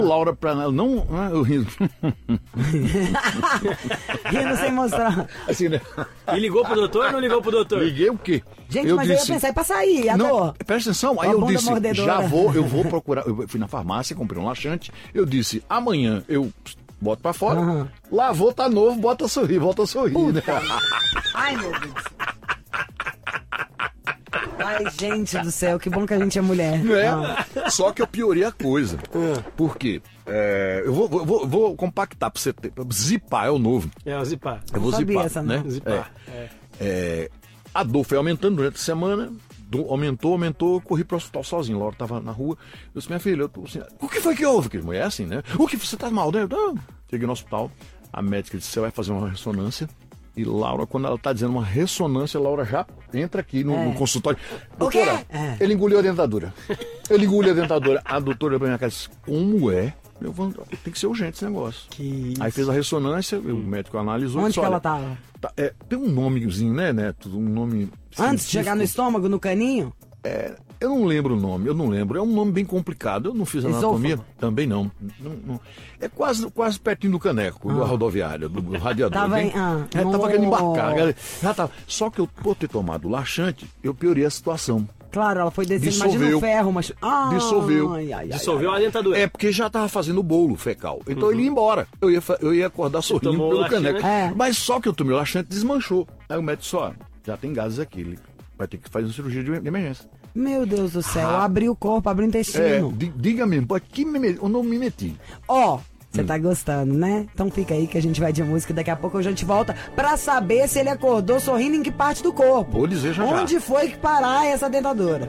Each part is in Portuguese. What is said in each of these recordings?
Laura, pra ela não... Eu rindo. Rindo sem mostrar. Assim, né? E ligou pro doutor ou não ligou pro doutor? Liguei o quê? Gente, eu ia pensar em pra sair, a não, dor. Presta atenção, aí A eu bunda disse, mordedora. eu vou procurar, eu fui na farmácia, comprei um laxante, eu disse, amanhã eu boto pra fora, lavou, tá novo, volta a sorrir, né? Ai, meu Deus. Ai, gente do céu, que bom que a gente é mulher. Só que eu piorei a coisa. Por quê? Eu vou compactar pra você ter. Zipar é o novo. O zipar. Eu vou sabia zipar, essa, né? Zipar. A dor foi aumentando durante a semana. Aumentou, eu corri pro hospital sozinho. Laura tava na rua. Eu disse, minha filha, eu tô assim. O que foi que houve? Que mulher é assim, né? O que você tá mal, né? Não. Cheguei no hospital. A médica disse, você vai fazer uma ressonância. E Laura, quando ela tá dizendo uma ressonância, Laura já entra aqui no consultório. Doutora, ele engoliu a dentadura. A doutora pra minha casa disse, como é? Tem que ser urgente esse negócio. Aí fez a ressonância, o médico analisou. Onde disse, que ela tava? Tem um nomezinho, né, Neto? Um nome... Antes de chegar no estômago, no caninho? Eu não lembro o nome, É um nome bem complicado. Eu não fiz anatomia, também não. É quase pertinho do caneco, da rodoviária, do radiador. Tava tava querendo embarcar. Já tava. Só que eu, por ter tomado laxante, eu piorei a situação. Claro, ela foi descendo, imagina o ferro, mas... Dissolveu. Dissolveu a dentadura. É porque já tava fazendo o bolo fecal. Então ele ia embora. Eu ia acordar sorrindo pelo caneco. Mas só que eu tomei o laxante, desmanchou. Aí o médico disse, já tem gases aqui. Ele vai ter que fazer uma cirurgia de emergência. Meu Deus do céu, abriu o corpo, abriu o intestino. Diga mesmo, eu não me meti. Você tá gostando, né? Então fica aí que a gente vai de música. Daqui a pouco a gente volta pra saber se ele acordou sorrindo em que parte do corpo. Vou dizer já. Onde foi que parar essa dentadura?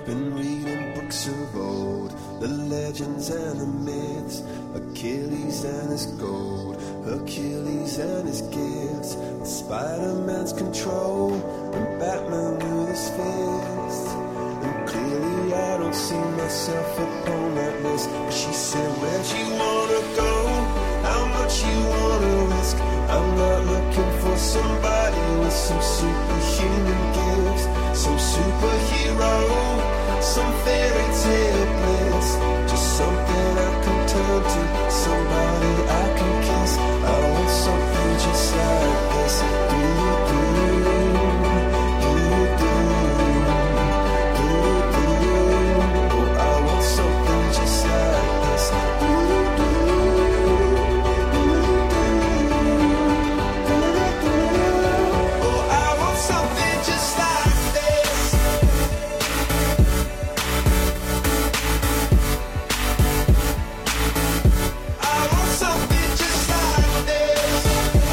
Achilles and his gold, Achilles and his gifts, Spider-Man's control, and Batman with his fist. And clearly I don't see myself upon that list. But she said, where'd you wanna go? How much you wanna risk? I'm not looking for somebody with some superhuman gifts, some superhero, some fairy tale bliss. Just something I can turn to, somebody I can kiss. I want something just like this. Oh, I want something just like this. Oh, I want something just like this. I want something just like this.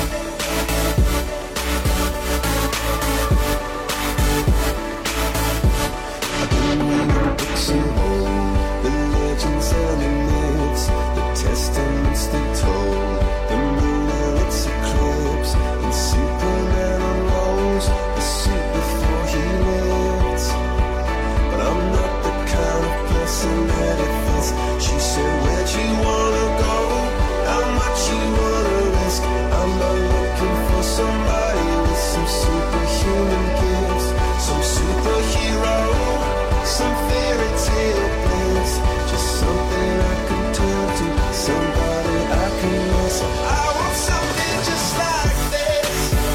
I've been reading books of old, the legends and the myths, the testaments they told, the moon and its eclipse, and Superman unrolls the suit before he lived. But I'm not the kind of person that it fits. She said, where'd you wanna go? How much you wanna risk? I'm not looking for somebody with some superhuman gifts, some superhero, some fairy tale bliss. Just something I can turn to, somebody I can miss. I want something just like this.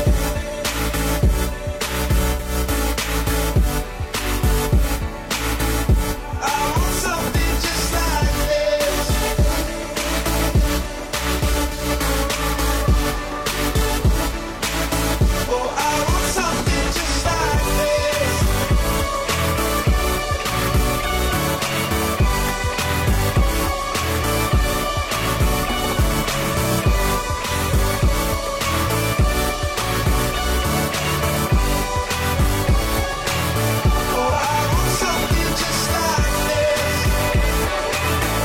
I want something just like this. Oh, I want something just like this. Oh, I want something just like this.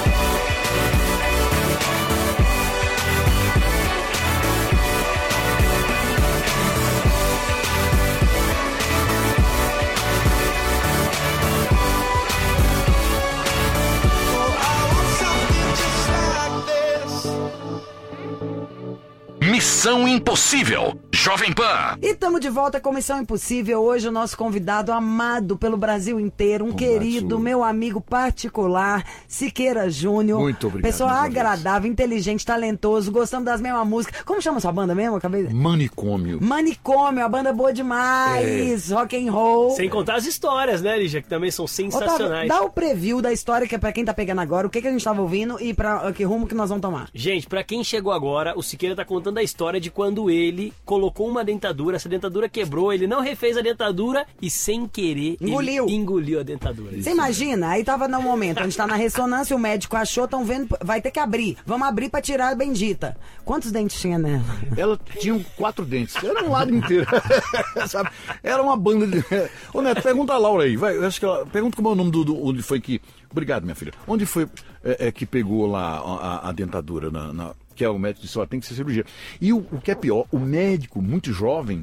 Oh, I want something just like this. Missão Impossível. Jovem Pan. E estamos de volta com Missão Impossível. Hoje o nosso convidado amado pelo Brasil inteiro, um querido, meu amigo particular, Siqueira Júnior. Muito obrigado. Pessoa agradável, inteligente, talentoso, gostamos das mesmas músicas. Como chama sua banda mesmo? Manicômio. Manicômio, a banda boa demais, rock and roll. Sem contar as histórias, né, Lígia, que também são sensacionais. Otávio, dá o preview da história que é pra quem tá pegando agora, o que a gente tava ouvindo e pra que rumo que nós vamos tomar. Gente, pra quem chegou agora, o Siqueira tá contando a história de quando ele colocou uma dentadura, essa dentadura quebrou, ele não refez a dentadura e sem querer ele engoliu a dentadura. Você imagina? Aí tava no momento, a gente tá na ressonância, o médico achou, tão vendo, vai ter que abrir. Vamos abrir pra tirar a bendita. Quantos dentes tinha nela? Ela tinha 4 dentes, era um lado inteiro. Sabe? Era uma banda de... Ô Neto, pergunta a Laura aí, vai, acho que ela... Pergunta como é o nome onde foi que... Obrigado, minha filha. Onde foi que pegou lá a dentadura, que é o médico disse, ó, tem que ser cirurgia. E o que é pior, o médico, muito jovem,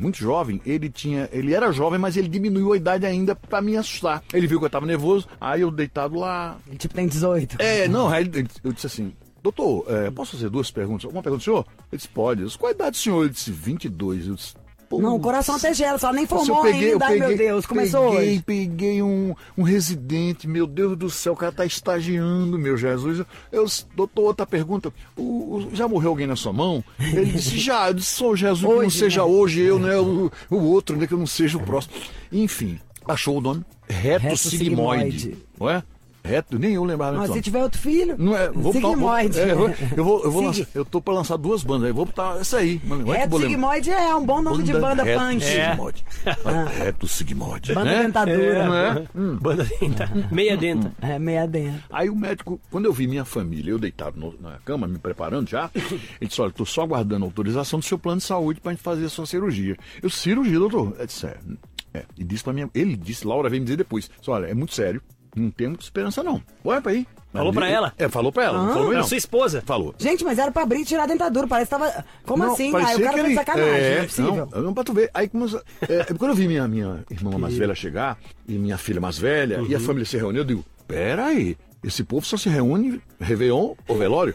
ele era jovem, mas ele diminuiu a idade ainda pra me assustar. Ele viu que eu tava nervoso, aí eu deitado lá... Tipo, tem 18. Aí eu disse assim, doutor, posso fazer 2 perguntas? Uma pergunta, senhor? Ele disse, pode. Eu disse, qual a idade do senhor? Ele disse, 22. Eu disse, não, o coração até gela, só nem formou ainda, ai meu Deus, começou hoje. Peguei um residente, meu Deus do céu, o cara tá estagiando, meu Jesus. Doutor, outra pergunta, já morreu alguém na sua mão? Ele disse, já, eu disse, sou Jesus, hoje, que não seja hoje eu, né, o outro, né, que eu não seja o próximo. Enfim, achou o nome, reto sigmoide, não é? Reto, nem eu lembrava. Mas se tiver outro filho, não é, vou sigmoide. Eu vou lançar, eu tô pra lançar 2 bandas aí, vou botar essa aí. Reto sigmoide é um bom nome de banda punk. Sigmoide. Reto sigmoide. Banda dentadura. Não é? Banda denta. Meia denta. Meia denta. Aí o médico, quando eu vi minha família, eu deitado na cama, me preparando já, ele disse, olha, tô só aguardando a autorização do seu plano de saúde pra gente fazer a sua cirurgia. Eu, cirurgia, doutor? Ele disse, e disse pra mim, ele disse, Laura veio me dizer depois, disse, olha, é muito sério. Não tem muita esperança, não. Olha pra aí. Falou pra ela? Falou pra ela. Não falou pra não. Sua esposa? Falou. Gente, mas era pra abrir e tirar a dentadura. Parece que tava... Como não, assim? Aí o cara fez sacanagem, não é possível. Não, pra tu ver. Aí começou... quando eu vi minha irmã mais velha chegar, e minha filha mais velha, e a família se reuniu, eu digo, pera aí, esse povo só se reúne Réveillon ou velório?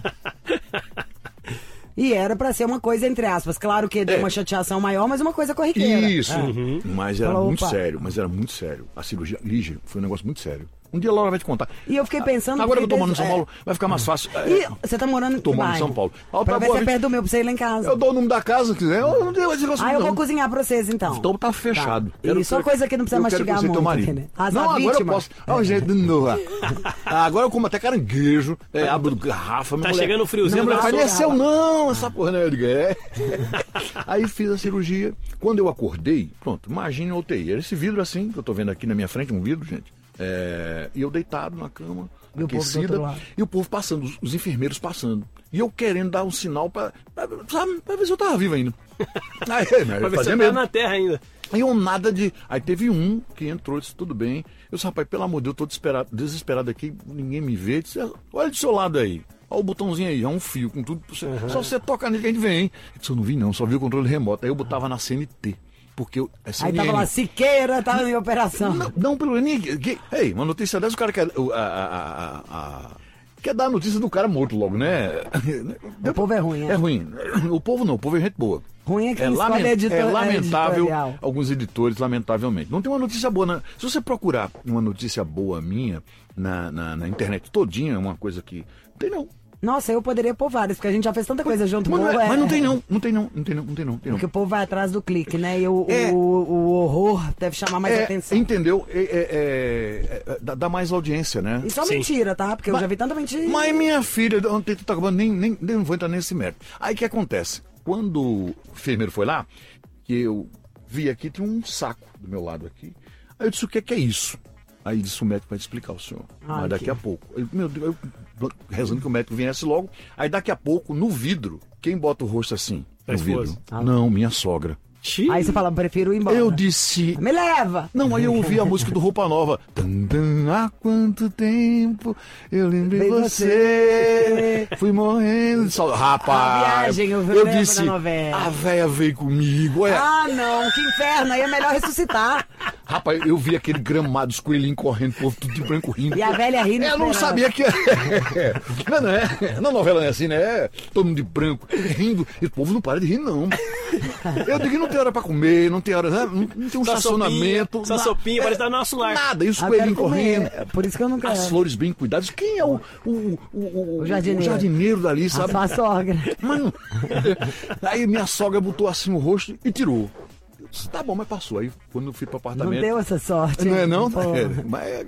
E era pra ser uma coisa, entre aspas, claro que deu uma chateação maior, mas uma coisa corriqueira. Isso. Mas era muito sério. A cirurgia, Lígia, foi um negócio muito sério. Um dia a Laura vai te contar. E eu fiquei pensando... Agora que eu tô morando em São Paulo, vai ficar mais fácil. E você tá morando em Tô morando em São Paulo. Pra ver se é perto do meu, pra você ir lá em casa. Eu dou o nome da casa, se quiser. Eu não tenho esse negócio. Eu vou cozinhar pra vocês, então. Então tá fechado. E só coisa que não precisa mastigar muito. Né? Não, agora eu posso. Gente, de novo. Agora eu como até caranguejo, abro garrafa. Tá chegando o friozinho. Não faleceu não, essa porra, né? Aí fiz a cirurgia. Quando eu acordei, pronto, imagine o UTI. Era esse vidro assim, que eu tô vendo aqui na minha frente, um vidro, gente. E eu deitado na cama, aquecida, e o povo passando, os enfermeiros passando. E eu querendo dar um sinal pra ver se eu tava vivo ainda. Pra ver se eu tava na terra ainda. E eu nada de... Aí teve um que entrou e disse, tudo bem. Eu disse, rapaz, pelo amor de Deus, eu tô desesperado aqui, ninguém me vê. Disse, olha do seu lado aí. Olha o botãozinho aí, é um fio com tudo. Só você tocar nele que a gente vem, hein? Eu disse, eu não vi não, só vi o controle remoto. Aí eu botava na CNT. Porque aí tava lá, Siqueira, tava em operação. Não pelo... Ei, uma notícia dessa, o cara quer... Quer dar a notícia do cara morto logo, né? O povo é ruim, É ruim. O povo não, o povo é gente boa. Ruim é que é lamentável, alguns editores, lamentavelmente. Não tem uma notícia boa. Se você procurar uma notícia boa minha na internet todinha, é uma coisa que... Não tem não. Nossa, eu poderia pôr várias, porque a gente já fez tanta coisa junto. Mas não tem não. Porque o povo vai atrás do clique, né? E o horror deve chamar mais atenção. Entendeu? Dá mais audiência, né? E só mentira, tá? Porque eu já vi tanta mentira. Mas minha filha, ontem tu tá acabando, nem vou entrar nesse mérito. Aí o que acontece? Quando o enfermeiro foi lá, que eu vi aqui, tinha um saco do meu lado aqui. Aí eu disse, o que é isso? Aí disse, o médico vai te explicar, o senhor. Mas daqui a pouco. Meu Deus, eu rezando que o médico viesse logo. Aí daqui a pouco, no vidro, quem bota o rosto assim? No vidro? Não, minha sogra. Aí você fala, prefiro ir embora. Eu disse... Me leva! Não, aí eu ouvi a música do Roupa Nova. Há quanto tempo eu lembrei você. Fui morrendo de saudade. Rapaz, a viagem, eu disse, a véia veio comigo. Ah, não, que inferno. Aí é melhor ressuscitar. Rapaz, eu vi aquele gramado, os coelhinhos correndo, o povo tudo de branco rindo. E a velha rindo. Eu não sabia que não é. Na novela não é assim, né? Todo mundo de branco, rindo. E o povo não para de rir, não. Eu digo que não tem hora pra comer, não tem hora, não tem um estacionamento. Só sopinha, parece estar no nosso lar. Nada, e os coelhinhos correndo. Por isso que eu não quero. As flores bem cuidadas. Quem é o jardineiro dali, sabe? A sua sogra. Mano, aí minha sogra botou assim o rosto e tirou. Eu disse, tá bom, mas passou. Aí quando eu fui pro apartamento. Não deu essa sorte. Não é não? É.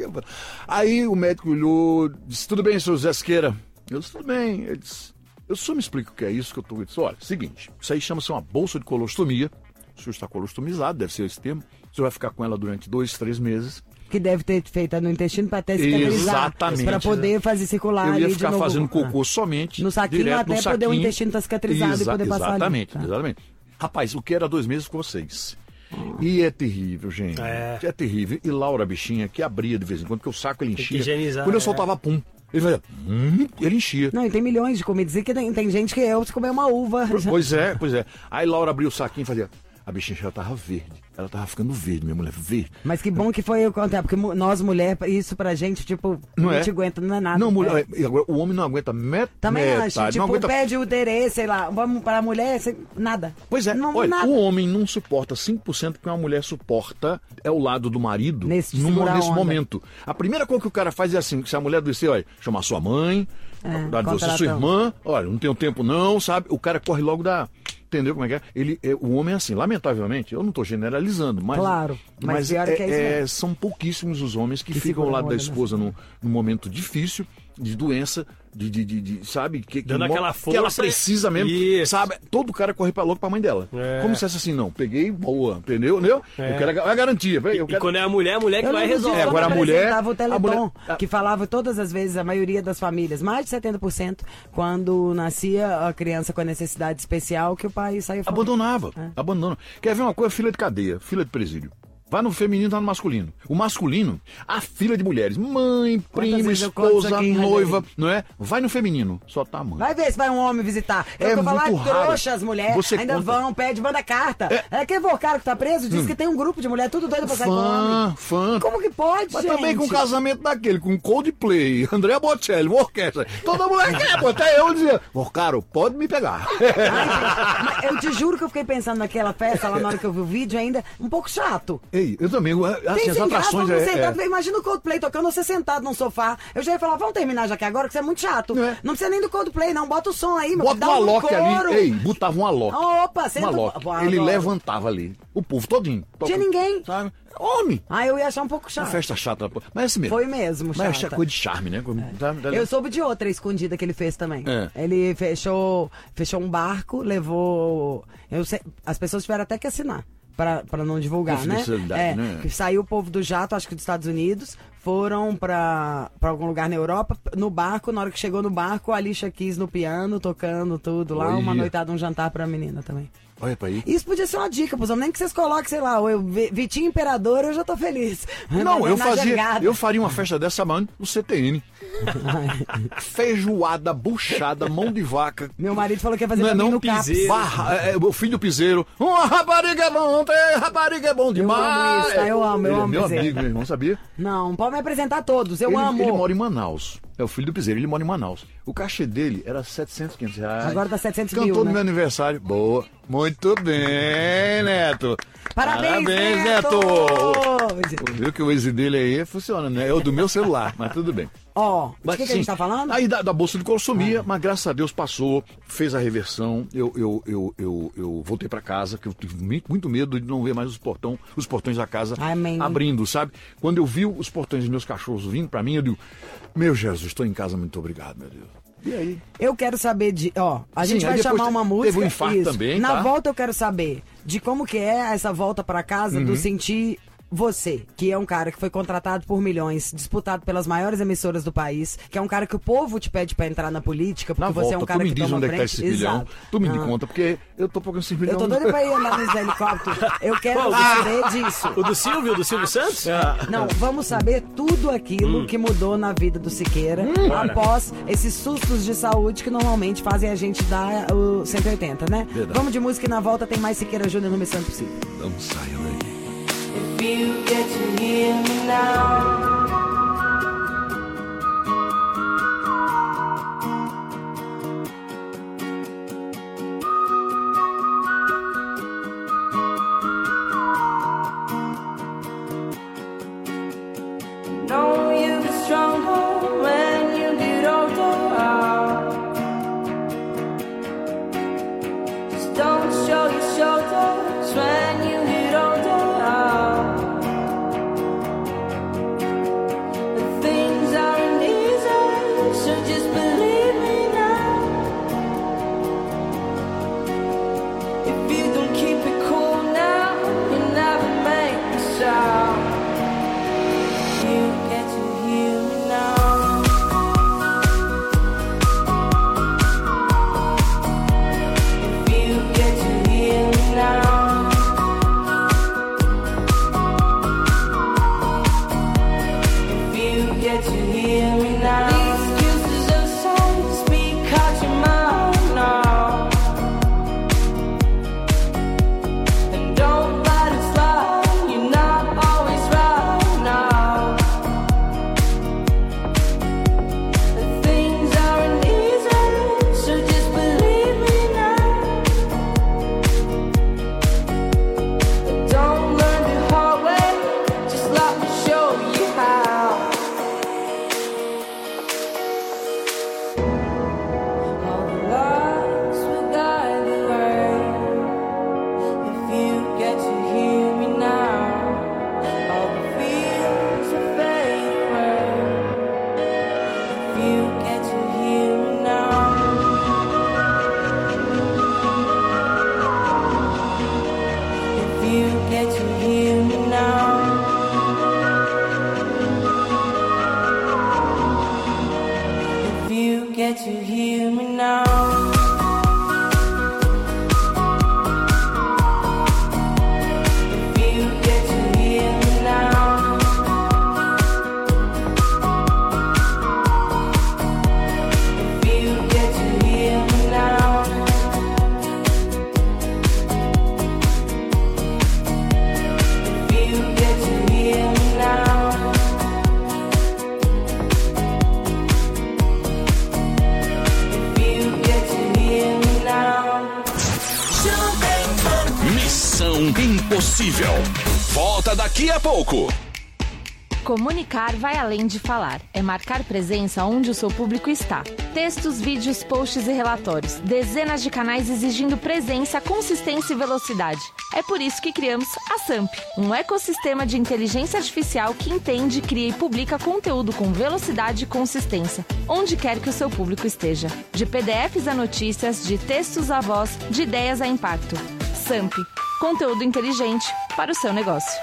Aí o médico olhou, disse, tudo bem, senhor Zé Siqueira? Eu disse, tudo bem. Ele disse, eu só me explico o que é isso que eu tô. Eu disse, olha, seguinte, isso aí chama-se uma bolsa de colostomia. O senhor está colostomizado, deve ser esse termo. O senhor vai ficar com ela durante 2, 3 meses. Que deve ter feito no intestino para até cicatrizar. Exatamente. Para poder fazer circular ali de novo. Eu ia ficar fazendo cocô somente. No saquinho até poder o intestino estar cicatrizado e poder passar ali. Exatamente. Rapaz, o que era 2 meses ficou 6. E é terrível, gente. É terrível. E Laura, bichinha, que abria de vez em quando, porque o saco ele enchia. Quando eu soltava pum. Ele fazia, ele enchia. Não, e tem milhões de comidas. Dizer que tem gente que se comer uma uva. Pois é. Aí Laura abria o saquinho e fazia. A bichinha já tava verde. Ela tava ficando verde, minha mulher, verde. Mas que bom que foi eu contar, porque nós, mulher, isso pra gente, tipo, não te aguenta, não é nada. Não, mulher, agora, o homem não aguenta Também metade. Acho, tipo, aguenta... pede o interesse, sei lá, vamos pra mulher, nada. Pois é, não, olha, nada. O homem não suporta 5% que uma mulher suporta é o lado do marido nesse momento. A primeira coisa que o cara faz é assim, se a mulher descer, olha, chamar sua mãe, você, sua irmã, olha, não tenho tempo não, sabe? O cara corre logo da... Entendeu como é que é? O homem é assim, lamentavelmente, eu não estou generalizando, mas... Claro, mas são pouquíssimos os homens que ficam ao lado da esposa num momento difícil, de doença, sabe? Dando aquela força. Que ela precisa mesmo, sabe? Todo cara corre pra louco pra mãe dela. Como se fosse assim, não, peguei, boa, entendeu? Eu quero a garantia. E quando é a mulher que vai resolver. Agora a mulher... o Teleton, que falava todas as vezes, a maioria das famílias, mais de 70%, quando nascia a criança com a necessidade especial, que o pai saía fora. Abandonava. Quer ver uma coisa? Fila de cadeia, fila de presídio. Vai no feminino, tá no masculino. O masculino, a fila de mulheres. Mãe, prima, esposa, noiva, não é? Vai no feminino, só tá a mãe. Vai ver se vai um homem visitar. É muito raro. Trouxa as mulheres, ainda vão, manda carta. Quer ver o cara que tá preso? Diz que tem um grupo de mulher, tudo doido pra sair com o homem. Fã. Como que pode, Mas gente? também com o casamento daquele, com Coldplay, Andrea Bocelli, uma orquestra. Toda mulher quer, pô. Até eu dizia, cara, pode me pegar. Ai, eu te juro que eu fiquei pensando naquela festa, lá na hora que eu vi o vídeo ainda, um pouco chato. Ei, eu também, assim, as atrações Imagina o Coldplay tocando, você sentado num sofá. Eu já ia falar, vamos terminar já aqui agora, que isso é muito chato. Não precisa nem do Coldplay, não. Bota o som aí, meu. Bota um Alok ali. Ei, botava um Alok. Opa, senta. Ele levantava ali. O povo todinho. Tinha ninguém. Sabe? Homem. Eu ia achar um pouco chato. Uma festa chata. Mas é assim mesmo. Foi mesmo, chata. Mas é coisa de charme, né? Eu soube de outra escondida que ele fez também. Ele fechou um barco, levou... as pessoas tiveram até que assinar. Pra não divulgar, né? Que saiu o povo do jato, acho que dos Estados Unidos, foram pra algum lugar na Europa, no barco, na hora que chegou no barco, a Alicia Keys no piano, tocando tudo lá, uma noitada, um jantar pra menina também. Olha pra aí. Isso podia ser uma dica pros homens, nem que vocês coloquem, sei lá, o Vitinho Imperador, eu já tô feliz. Não, eu faria uma festa dessa, mano, no CTN. Feijoada, buchada, mão de vaca. Meu marido falou que ia fazer pra mim no CAPS. O filho do piseiro. Uma rapariga é bom, rapariga é bom demais. Eu amo meu amigo, meu irmão, sabia? Não, pode me apresentar todos, eu amo. Ele mora em Manaus. É o filho do piseiro, ele mora em Manaus. O cachê dele era 700, 500 reais. Agora tá 700 mil, Cantou né? no meu aniversário. Boa. Muito bem, Neto. Parabéns, Neto. Viu que o Waze dele aí funciona, né? É o do meu celular, mas tudo bem. De que a gente tá falando? Aí da bolsa de colostomia, mas graças a Deus passou, fez a reversão, eu voltei pra casa, que eu tive muito medo de não ver mais os portões da casa abrindo, sabe? Quando eu vi os portões dos meus cachorros vindo pra mim, eu digo, meu Jesus, estou em casa, muito obrigado, meu Deus. E aí? Eu quero saber de... a gente vai chamar uma música. Teve um infarto também, Na volta eu quero saber de como que é essa volta pra casa, do sentir... Você, que é um cara que foi contratado por milhões, disputado pelas maiores emissoras do país, que é um cara que o povo te pede pra entrar na política, porque você é um cara que toma frente. Tu me diz onde é que tá esse milhão, tu me conta, porque eu tô procurando esse milhão. Eu tô doido pra ir andar nos helicópteros. Eu quero saber disso. O do Silvio Santos? Não, vamos saber tudo aquilo que mudou na vida do Siqueira após esses sustos de saúde que normalmente fazem a gente dar o 180, né? Verdade. Vamos de música e na volta tem mais Siqueira Júnior no Missão Impossível. Não saia daí. you get to hear me now. Know you get stronger when you get older. Just don't show your shoulders when you get older. The things aren't easy, so just believe me now. If you don't keep it cool now, you never make a sound. Impossível. Volta daqui a pouco. Comunicar vai além de falar. É marcar presença onde o seu público está. Textos, vídeos, posts e relatórios. Dezenas de canais exigindo presença, consistência e velocidade. É por isso que criamos a SAMP, um ecossistema de inteligência artificial que entende, cria e publica conteúdo com velocidade e consistência, onde quer que o seu público esteja. De PDFs a notícias, de textos a voz, de ideias a impacto. SAMP, conteúdo inteligente para o seu negócio.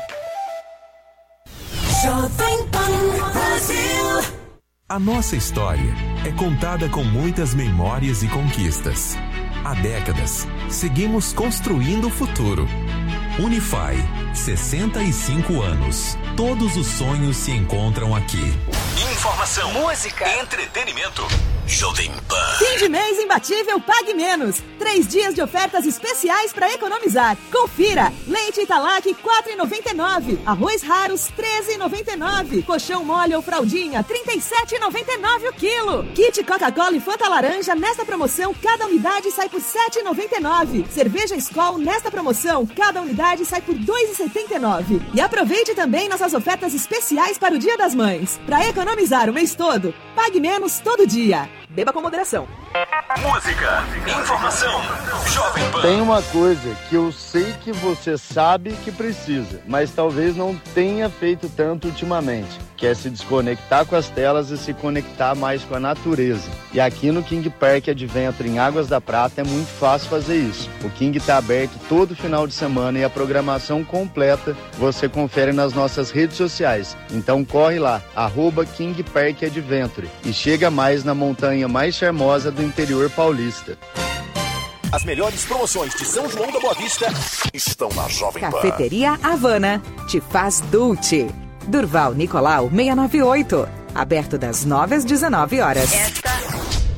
A nossa história é contada com muitas memórias e conquistas. Há décadas, seguimos construindo o futuro. Unify, 65 anos. Todos os sonhos se encontram aqui. Informação, música, entretenimento. Jovem Pan. Fim de mês imbatível Pague Menos. 3 dias de ofertas especiais para economizar. Confira. Leite Italac, R$ 4,99. Arroz Raros, R$ 13,99. Colchão mole ou fraldinha, R$ 37,99 o quilo. Kit Coca-Cola e Fanta Laranja, nesta promoção, cada unidade sai por R$ 7,99. Cerveja Skol, nesta promoção, cada unidade sai por R$ 2,79. E aproveite também nossas ofertas especiais para o Dia das Mães. Para economizar o mês todo, pague menos todo dia. Beba com moderação. Música, informação, Jovem Pan. Tem uma coisa que eu sei que você sabe que precisa, mas talvez não tenha feito tanto ultimamente, que é se desconectar com as telas e se conectar mais com a natureza. E aqui no King Park Adventure em Águas da Prata é muito fácil fazer isso. O King está aberto todo final de semana e a programação completa você confere nas nossas redes sociais. Então corre lá, @King Park Adventure e chega mais na montanha mais charmosa do interior paulista. As melhores promoções de São João da Boa Vista estão na Jovem Pan. Cafeteria Havana te faz Dulce. Durval Nicolau 698. Aberto das 9 às 19 horas. Esta é a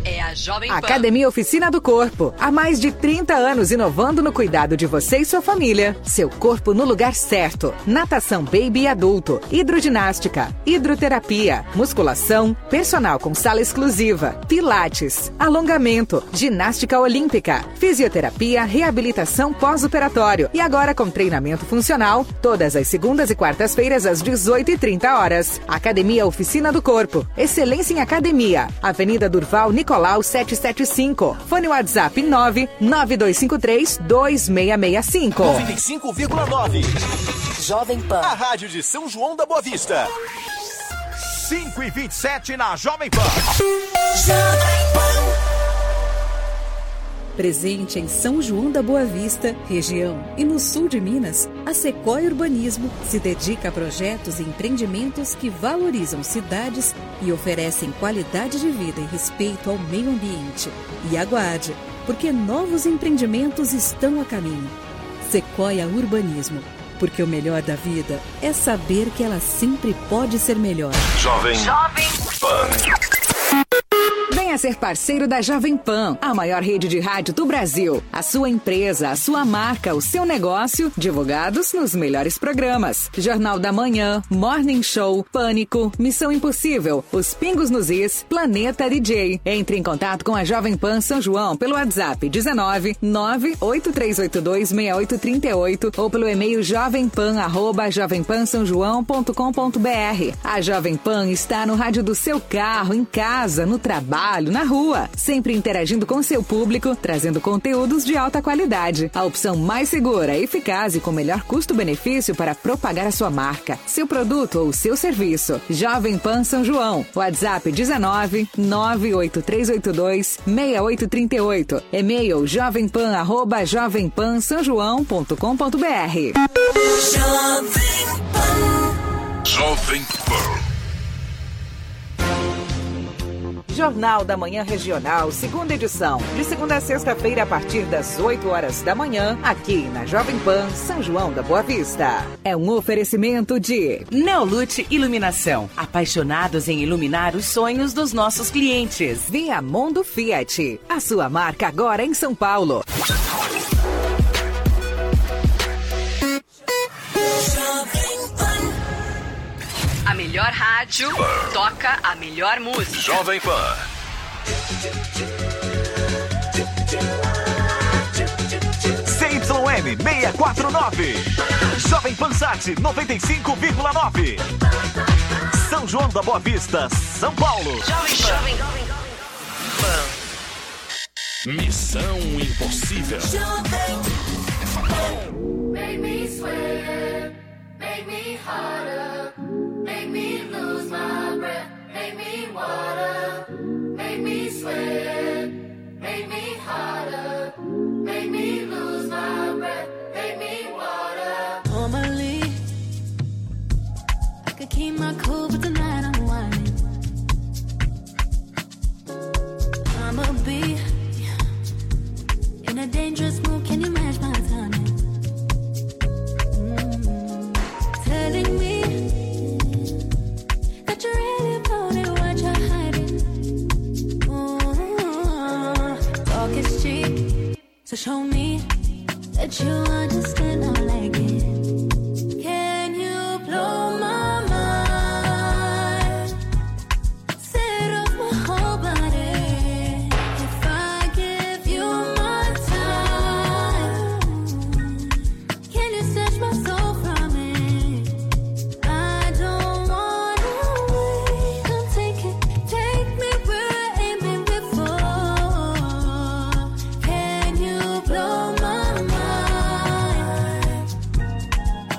Jovem Pan. Academia Oficina do Corpo. Há mais de 30 anos inovando no cuidado de você e sua família. Seu corpo no lugar certo. Natação baby e adulto. Hidroginástica. Hidroterapia. Musculação. Personal com sala exclusiva. Pilates. Alongamento. Ginástica olímpica. Fisioterapia. Reabilitação pós-operatório. E agora com treinamento funcional. Todas as segundas e quartas-feiras às 18h30. Academia Oficina do Corpo. Excelência em academia. Avenida Durval Nicolau 775. Fone WhatsApp 992532665. 95,9. Jovem Pan. A rádio de São João da Boa Vista. 5h27 na Jovem Pan. Presente em São João da Boa Vista, região e no sul de Minas, a Sequoia Urbanismo se dedica a projetos e empreendimentos que valorizam cidades e oferecem qualidade de vida e respeito ao meio ambiente. E aguarde, porque novos empreendimentos estão a caminho. Sequoia Urbanismo, porque o melhor da vida é saber que ela sempre pode ser melhor. Jovem Pan. Venha ser parceiro da Jovem Pan, a maior rede de rádio do Brasil. A sua empresa, a sua marca, o seu negócio, divulgados nos melhores programas. Jornal da Manhã, Morning Show, Pânico, Missão Impossível, Os Pingos nos Is, Planeta DJ. Entre em contato com a Jovem Pan São João pelo WhatsApp 19 98382 6838 ou pelo e-mail jovempan@jovempansaojoão.com.br. A Jovem Pan está no rádio do seu carro, em casa, no trabalho, na rua, sempre interagindo com seu público, trazendo conteúdos de alta qualidade. A opção mais segura, eficaz e com melhor custo-benefício para propagar a sua marca, seu produto ou seu serviço. Jovem Pan São João. WhatsApp 19 98382 6838. E-mail jovempan@jovempansaojoão.com.br. Jovem Pan. Jornal da Manhã Regional, segunda edição. De segunda a sexta-feira, a partir das 8h da manhã, aqui na Jovem Pan, São João da Boa Vista. É um oferecimento de Neolute Iluminação. Apaixonados em iluminar os sonhos dos nossos clientes. Viamundo Fiat. A sua marca agora em São Paulo. A melhor rádio toca a melhor música. Jovem Pan. CYM 649. Jovem Pan Sat 95,9. São João da Boa Vista, São Paulo. Jovem Pan. Missão Impossível. Make me sweat, make me harder. Make me lose my breath, make me water, make me sweat, make me harder, make me lose my breath, make me water. Normally, I could keep my cool, but tonight I'm whining. I'ma be in a dangerous mood, can you match my timing? Telling me that you really about it, what you're hiding. Talk is cheap, so show me that you understand how I like it. Can you blow my mind? Set off my whole body. If I give you my time, can you snatch my soul from me? I don't wanna wait. Come take me where I ain't been before. Can you blow my mind?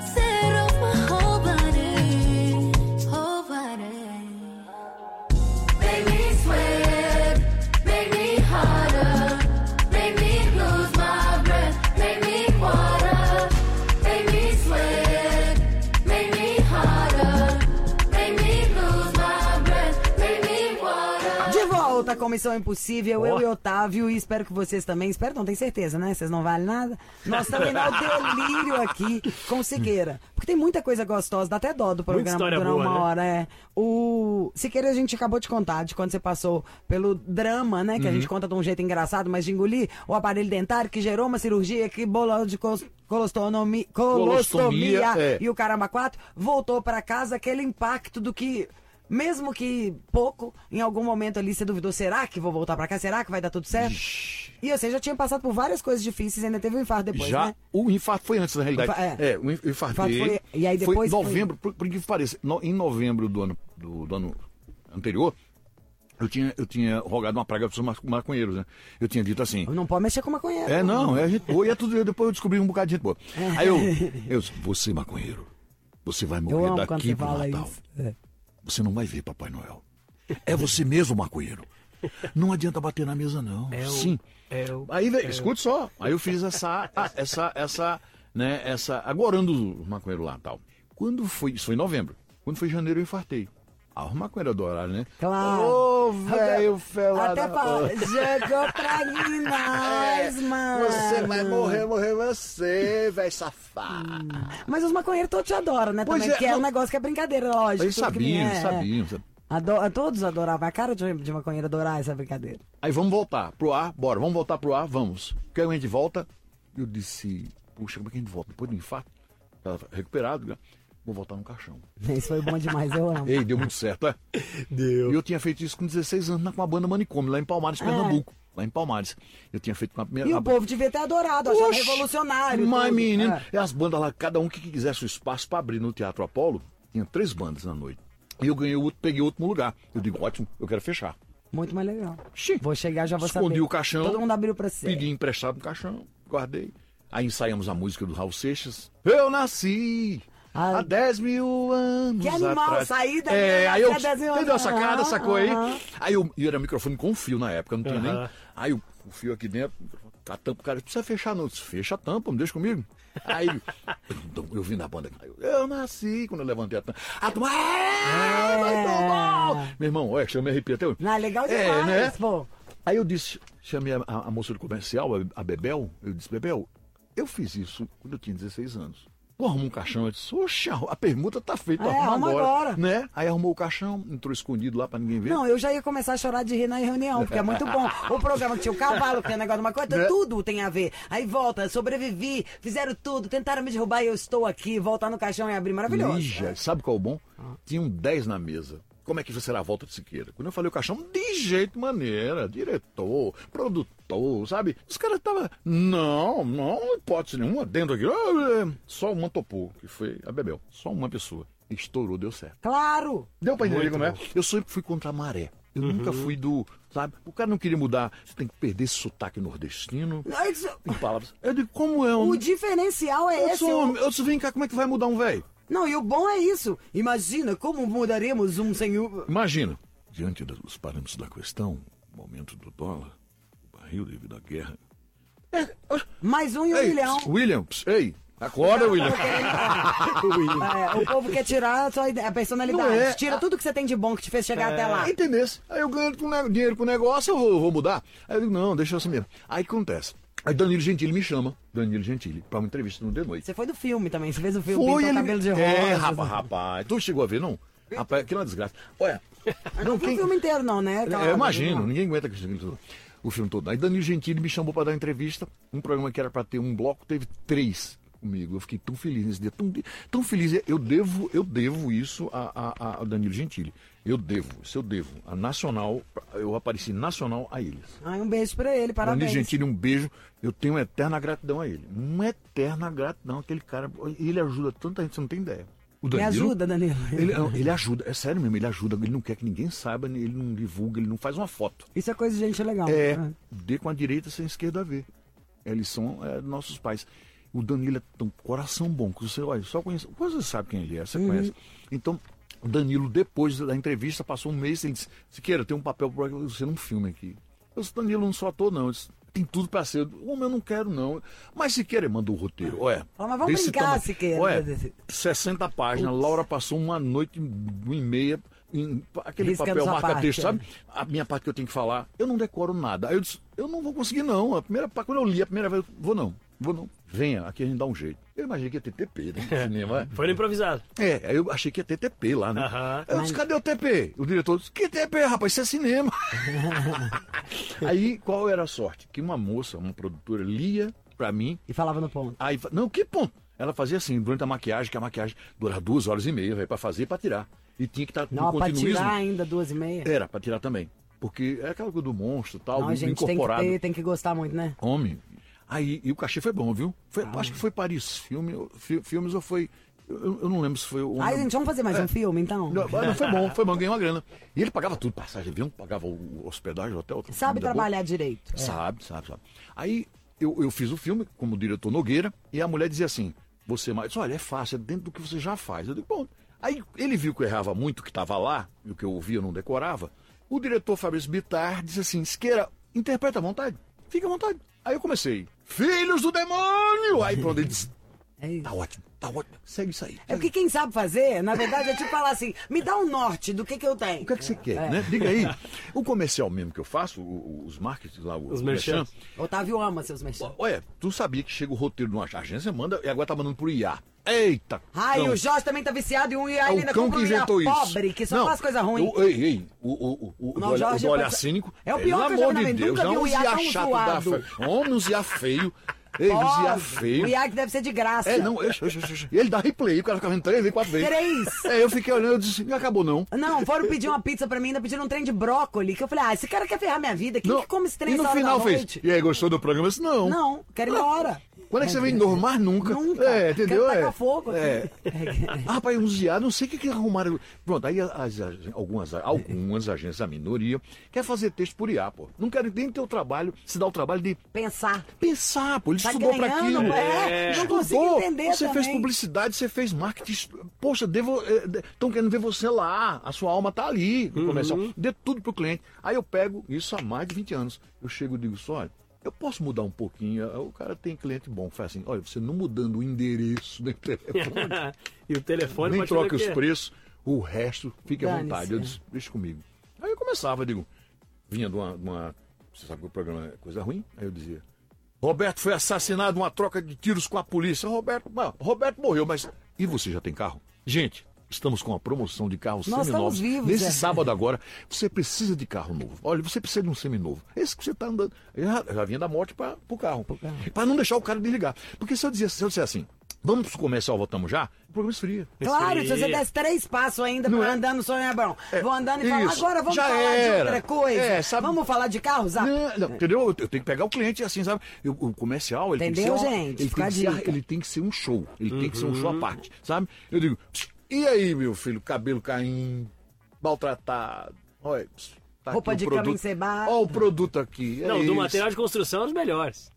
Missão Impossível, eu e Otávio, e espero que vocês também, espero não, tenho certeza, né? Vocês não valem nada. Nós também no delírio aqui com o Siqueira. Porque tem muita coisa gostosa, dá até dó do programa durar boa, uma né? hora. O Siqueira a gente acabou de contar, de quando você passou pelo drama, né? Que a gente conta de um jeito engraçado, mas de engolir o aparelho dentário que gerou uma cirurgia que bolou de colostomia e o caramba 4, voltou pra casa, aquele impacto do que, mesmo que pouco, em algum momento ali você duvidou, será que vou voltar pra cá? Será que vai dar tudo certo? E você já tinha passado por várias coisas difíceis, ainda teve um infarto depois, já, né? O infarto foi antes, na realidade. O infarto foi, e aí depois foi em novembro, por que pareça, em novembro do ano anterior, eu tinha rogado uma praga para os maconheiros, né? Eu tinha dito assim... Não pode mexer com maconheiro. É gente boa, depois eu descobri um bocado de gente boa. Aí eu disse, você maconheiro, você vai morrer daqui pro Natal. Você não vai ver Papai Noel. É você mesmo, maconheiro. Não adianta bater na mesa, não. Sim. Aí, escute só. Aí eu fiz essa agorando os maconheiros lá e tal. Isso foi em novembro. Quando foi em janeiro eu infartei. O maconheiro adoraram, né? Claro. Ô, velho, felado. Até jogou pra nós, mano. Você vai morrer você, velho safado. Mas os maconheiros todos te adoram, né? Pois também, que é um negócio que é brincadeira, lógico. Eles sabiam. Todos adoravam. A cara de maconheiro adorar essa brincadeira. Aí vamos voltar pro ar, bora, vamos voltar pro ar, vamos. Porque aí a gente volta, eu disse, puxa, como é que a gente volta? Depois do infarto, tava recuperado, né? Vou voltar no caixão. Isso foi bom demais, eu amo. Ei, deu muito certo, Deu. E eu tinha feito isso com 16 anos com a banda Manicômio, lá em Palmares, Pernambuco. Lá em Palmares. Eu tinha feito com a primeira... E o povo devia ter adorado, achando revolucionário. Mas, menino, e as bandas lá, cada um que quisesse o espaço para abrir no Teatro Apolo, tinha 3 bandas na noite. E eu peguei o último lugar. Eu digo, ótimo, eu quero fechar. Muito mais legal. Vou chegar, já vou saber. Escondi o caixão. Todo mundo abriu pra você. Pedi emprestado no caixão, guardei. Aí ensaiamos a música do Raul Seixas. Eu nasci... Há 10 mil anos que animal, atrás. Saída. Aí eu entendeu a sacada, sacou aí? Aí e era microfone com fio na época, não tinha nem. Aí o fio aqui dentro, a tampa, o cara, precisa fechar não. Disse, fecha a tampa, me deixa comigo. Aí eu vim da banda aqui. Eu nasci quando eu levantei a tampa. A tampa, vai tomar! Meu irmão, olha, eu me arrepio até hoje. Não, legal demais, né? Pô. Aí eu disse, chamei a moça do comercial, a Bebel, eu disse, Bebel, eu fiz isso quando eu tinha 16 anos. Pô, arrumou um caixão, eu disse, oxa, a permuta tá feita, arruma agora. Né? Aí arrumou o caixão, entrou escondido lá pra ninguém ver. Não, eu já ia começar a chorar de rir na reunião, porque é muito bom. O programa que tinha o cavalo, que tinha negócio de uma coisa, tudo tem a ver. Aí volta, sobrevivi, fizeram tudo, tentaram me derrubar e eu estou aqui, voltar no caixão e abrir, maravilhoso. Lígia, sabe qual é o bom? Tinham 10 na mesa. Como é que será a volta de Siqueira? Quando eu falei o caixão, de jeito maneira, diretor, produtor, sabe? Os caras estavam, não, hipótese nenhuma, dentro aqui, só uma topou, que foi a Bebel, só uma pessoa. Estourou, deu certo. Claro! Deu pra entender como é? Eu sempre fui contra a maré. Eu nunca fui sabe? O cara não queria mudar, você tem que perder esse sotaque nordestino. Em palavras. Eu digo, como é? O diferencial é esse. Eu disse, vem cá, como é que vai mudar um velho? Não, e o bom é isso. Imagina como mudaremos um senhor... Imagina. Diante dos parâmetros da questão, o aumento do dólar, o barril devido à guerra... Mais um e um milhão. Williams, acorda, William. O povo quer tirar a personalidade. Tira tudo que você tem de bom que te fez chegar até lá. Entendesse? Aí eu ganho dinheiro com o negócio, eu vou mudar. Aí eu digo, não, deixa assim mesmo. Aí o que acontece? Aí Danilo Gentili me chama, pra uma entrevista no The Noite. Você foi do filme também, você fez o filme, pintou cabelo de rosa. Rapaz, tu chegou a ver, não? Rapaz, aquilo é uma desgraça. Olha... Não vi o filme inteiro não, né? Eu imagino, ninguém aguenta o filme todo. Aí Danilo Gentili me chamou pra dar entrevista, um programa que era pra ter um bloco, teve 3 comigo. Eu fiquei tão feliz nesse dia, tão feliz. Eu devo isso a Danilo Gentili. Eu devo. A Nacional, eu apareci nacional a eles. Um beijo pra ele, parabéns. Danilo Gentili, um beijo. Eu tenho uma eterna gratidão a ele. Uma eterna gratidão, aquele cara. Ele ajuda tanta gente, você não tem ideia. O Danilo, me ajuda, Danilo. Ele ajuda, é sério mesmo, ele ajuda. Ele não quer que ninguém saiba, ele não divulga, ele não faz uma foto. Isso é coisa de gente legal. Dê com a direita sem a esquerda ver. Eles são nossos pais. O Danilo é tão coração bom, que você só conhece. Você sabe quem ele é, você conhece. Então, o Danilo, depois da entrevista, passou um mês, ele disse, Siqueira, tem um papel para você num filme aqui. Eu disse, Danilo, não sou ator, não. Eu disse, tem tudo para ser. Eu não quero, não. Mas Siqueira mandou o roteiro. Olha, mas vamos brincar, Siqueira. Olha, 60 páginas. Laura passou uma noite e meia aquele papel marca-texto, sabe? A minha parte que eu tenho que falar, eu não decoro nada. Aí eu disse, eu não vou conseguir não. Quando eu li a primeira vez, vou não. Venha, aqui a gente dá um jeito. Eu imaginei que ia ter TP, né? Cinema. Foi no improvisado. Aí eu achei que ia ter TP lá, né? Eu disse, cadê o TP? O diretor disse, que TP, rapaz? Isso é cinema. Aí, qual era a sorte? Que uma moça, uma produtora, lia pra mim. E falava no ponto. Aí, não, que ponto? Ela fazia assim, durante a maquiagem, que a maquiagem durava 2h30, velho, pra fazer e pra tirar. E tinha que estar no continuismo. Pra tirar ainda 2h30? Era, pra tirar também. Porque é aquela coisa do monstro e tal, não, gente, incorporado. Tem que gostar muito, né? Homem. Aí, e o cachê foi bom, viu? Acho que foi Paris Filmes ou foi... Eu não lembro se foi o... gente, vamos fazer mais um filme, então? Não, foi bom, ganhei uma grana. E ele pagava tudo, passagem de avião, pagava o hospedagem, o hotel. Sabe trabalhar direito. Sabe. Aí, eu fiz o filme como diretor Nogueira, e a mulher dizia assim, olha, é fácil, é dentro do que você já faz. Eu digo, bom... Aí ele viu que eu errava muito, que estava lá, e o que eu ouvia eu não decorava. O diretor Fabrício Bittar disse assim, Siqueira, interpreta à vontade, fica à vontade. Aí eu comecei, filhos do demônio! Aí pronto, ele disse, tá ótimo, segue isso aí. É porque quem sabe fazer, na verdade, é tipo falar assim, me dá um norte do que eu tenho. O que é que você quer, né? Diga aí. O comercial mesmo que eu faço, os marketing lá, os merchan. Otávio ama seus merchan. Olha, tu sabia que chega o roteiro de uma agência, manda, e agora tá mandando pro IA. Eita! E o Jorge também tá viciado em um IA, ele ainda compra um IA pobre, que só faz coisa ruim. O do olhar cínico. É o pior que eu já vi, nunca vi um IA tão zoado. Homem, um IA feio. Ei, um IA feio. O IA que deve ser de graça. Ele dá replay, o cara fica vendo 3 vezes, 4 vezes. 3? Eu fiquei olhando, eu disse, não acabou não. Não, foram pedir uma pizza pra mim, ainda pediram um trem de brócoli, que eu falei, esse cara quer ferrar minha vida, quem que come esse trem essa hora da noite? E no final fez, e aí, gostou do programa? Eu disse, não. Não, quero ir embora. Quando é que você vem de novo? Mais nunca. Nunca. Entendeu? Quero tacar fogo. Rapaz, uns IA, não sei o que arrumaram. Pronto, aí algumas agências, a minoria, quer fazer texto por IA, pô. Não querem nem ter o trabalho, se dá o trabalho de... Pensar, pô. Ele estudou pra aquilo. Não consigo entender Você também. fez publicidade, você fez marketing. Poxa, estão querendo ver você lá. A sua alma tá ali no comercial. Dê tudo pro cliente. Aí eu pego isso há mais de 20 anos. Eu chego e digo só, olha, eu posso mudar um pouquinho. O cara tem cliente bom. Faz assim, olha, você não mudando o endereço do telefone. E o telefone nem troca os preços, o resto fica à vontade. Eu disse, deixa comigo. Aí eu começava, vinha de uma. Você sabe que o programa é coisa ruim? Aí eu dizia, Roberto foi assassinado numa troca de tiros com a polícia. Roberto morreu, mas. E você já tem carro? Gente, estamos com uma promoção de carros seminovos. Nesse sábado agora, você precisa de carro novo. Olha, você precisa de um seminovo. Esse que você está andando. Já vinha da morte para o carro. Para não deixar o cara desligar. Porque se eu disser assim, vamos pro comercial, voltamos já, o programa esfria. Claro, se você desse 3 passos ainda andando, Sonho Abrão. Vou andando e falar, agora vamos falar de outra coisa. Vamos falar de carros? Não, entendeu? Eu tenho que pegar o cliente assim, sabe? O comercial, ele entendeu, tem que ser gente? Ele tem que ser um show. Ele tem que ser um show à parte, sabe? Eu digo, e aí, meu filho, cabelo caindo, maltratado, olha, tá roupa aqui de cama encebada. Olha o produto aqui. Não, do material de construção é os melhores.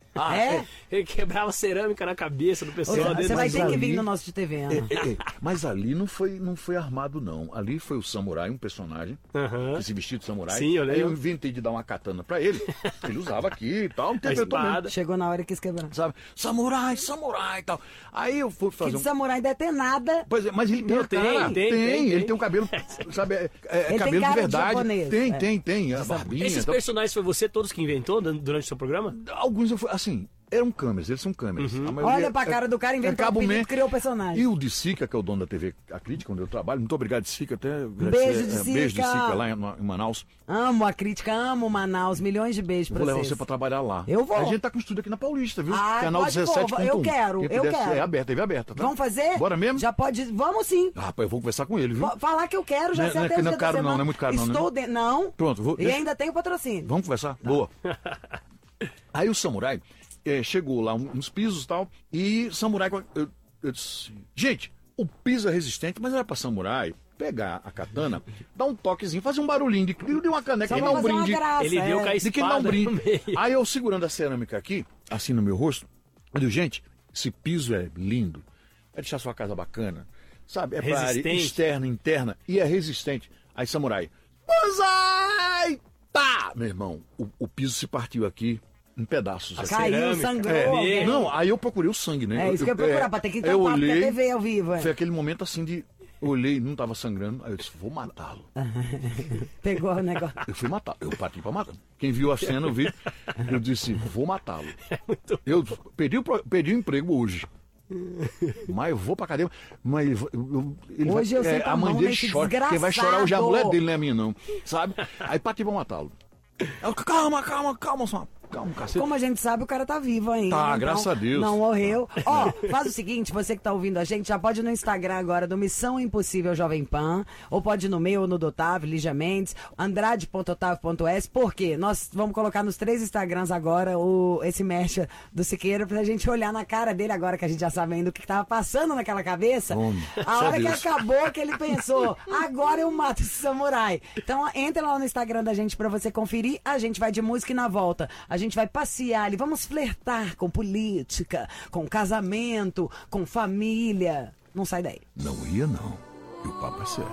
Ele quebrava cerâmica na cabeça do pessoal. Você vai ter que vir no nosso de TV, Ana. Mas ali não foi armado, não. Ali foi o samurai, um personagem, que se vestiu de samurai. Sim, eu lembro. Aí eu inventei de dar uma katana pra ele. Ele usava aqui e tal. Chegou na hora que quis quebrar. Sabe? Samurai e tal. Aí eu fui fazer de samurai deve ter nada. Pois é, mas ele tem cara. Tem. Ele tem um cabelo, sabe? Cabelo de verdade. Japonês, tem. A barbinha. Esses personagens foi você todos que inventou durante o seu programa? Alguns eu fui, assim, eram câmeras, eles são câmeras. Olha pra cara do cara, inventou o apelido, criou o personagem. E o de Sica, que é o dono da TV A Crítica, onde eu trabalho, muito obrigado de Sica, até beijo de Sica. Beijo de Sica lá em Manaus. Amo a Crítica, amo Manaus, milhões de beijos pra vocês. Vou levar você pra trabalhar lá. Eu vou. A gente tá com estúdio aqui na Paulista, viu? Canal 17.1. Eu quero. É aberta, TV aberta, tá? Vamos fazer? Bora mesmo? Já pode, vamos sim. Rapaz, eu vou conversar com ele, viu? Falar que eu quero, já sei até não é caro não é muito caro não. Não. Pronto, E ainda tem o patrocínio. Vamos conversar? Tá. Boa. Aí o samurai chegou lá uns pisos e tal, e samurai, eu disse, gente, o piso é resistente, mas era pra samurai pegar a katana, dar um toquezinho, fazer um barulhinho de uma caneca, que dá um brinde. Ele deu com a espada no meio. Aí eu segurando a cerâmica aqui, assim no meu rosto, eu digo, gente, esse piso é lindo, vai deixar sua casa bacana, sabe? É pra área externa, interna, e é resistente. Aí samurai, banzai! Tá! Meu irmão, o piso se partiu aqui em pedaços. Caiu, sangrou. Não, aí eu procurei o sangue, né? Isso que eu ia procurar, pra ter que tampar, porque a TV ao vivo. Foi aquele momento assim de... Olhei, não tava sangrando, aí eu disse, vou matá-lo. Pegou o negócio. Eu fui matar, eu parti pra matar. Quem viu a cena, eu vi, eu disse, vou matá-lo. Eu perdi o emprego hoje. Mas eu vou pra cadeia. Mas ele hoje eu sei a mãe dele chora. Quem vai chorar hoje é a mulher dele, não é a minha, não. Sabe? Aí parti pra matá-lo. Calma, cacete. Como a gente sabe, o cara tá vivo ainda. Tá, então, graças a Deus. Não morreu. Ó, faz o seguinte, você que tá ouvindo a gente, já pode ir no Instagram agora do Missão Impossível Jovem Pan, ou pode ir no meu ou no do Otávio, Lígia Mendes, andrade.otávio.s, porque nós vamos colocar nos 3 Instagrams agora esse mercha do Siqueira pra gente olhar na cara dele agora, que a gente já sabe ainda o que tava passando naquela cabeça. A hora que acabou, que ele pensou, agora eu mato esse samurai. Então entra lá no Instagram da gente pra você conferir, a gente vai de música e na volta a gente vai passear ali, vamos flertar com política, com casamento, com família. Não sai daí. Não ia, não. E o papo é sério.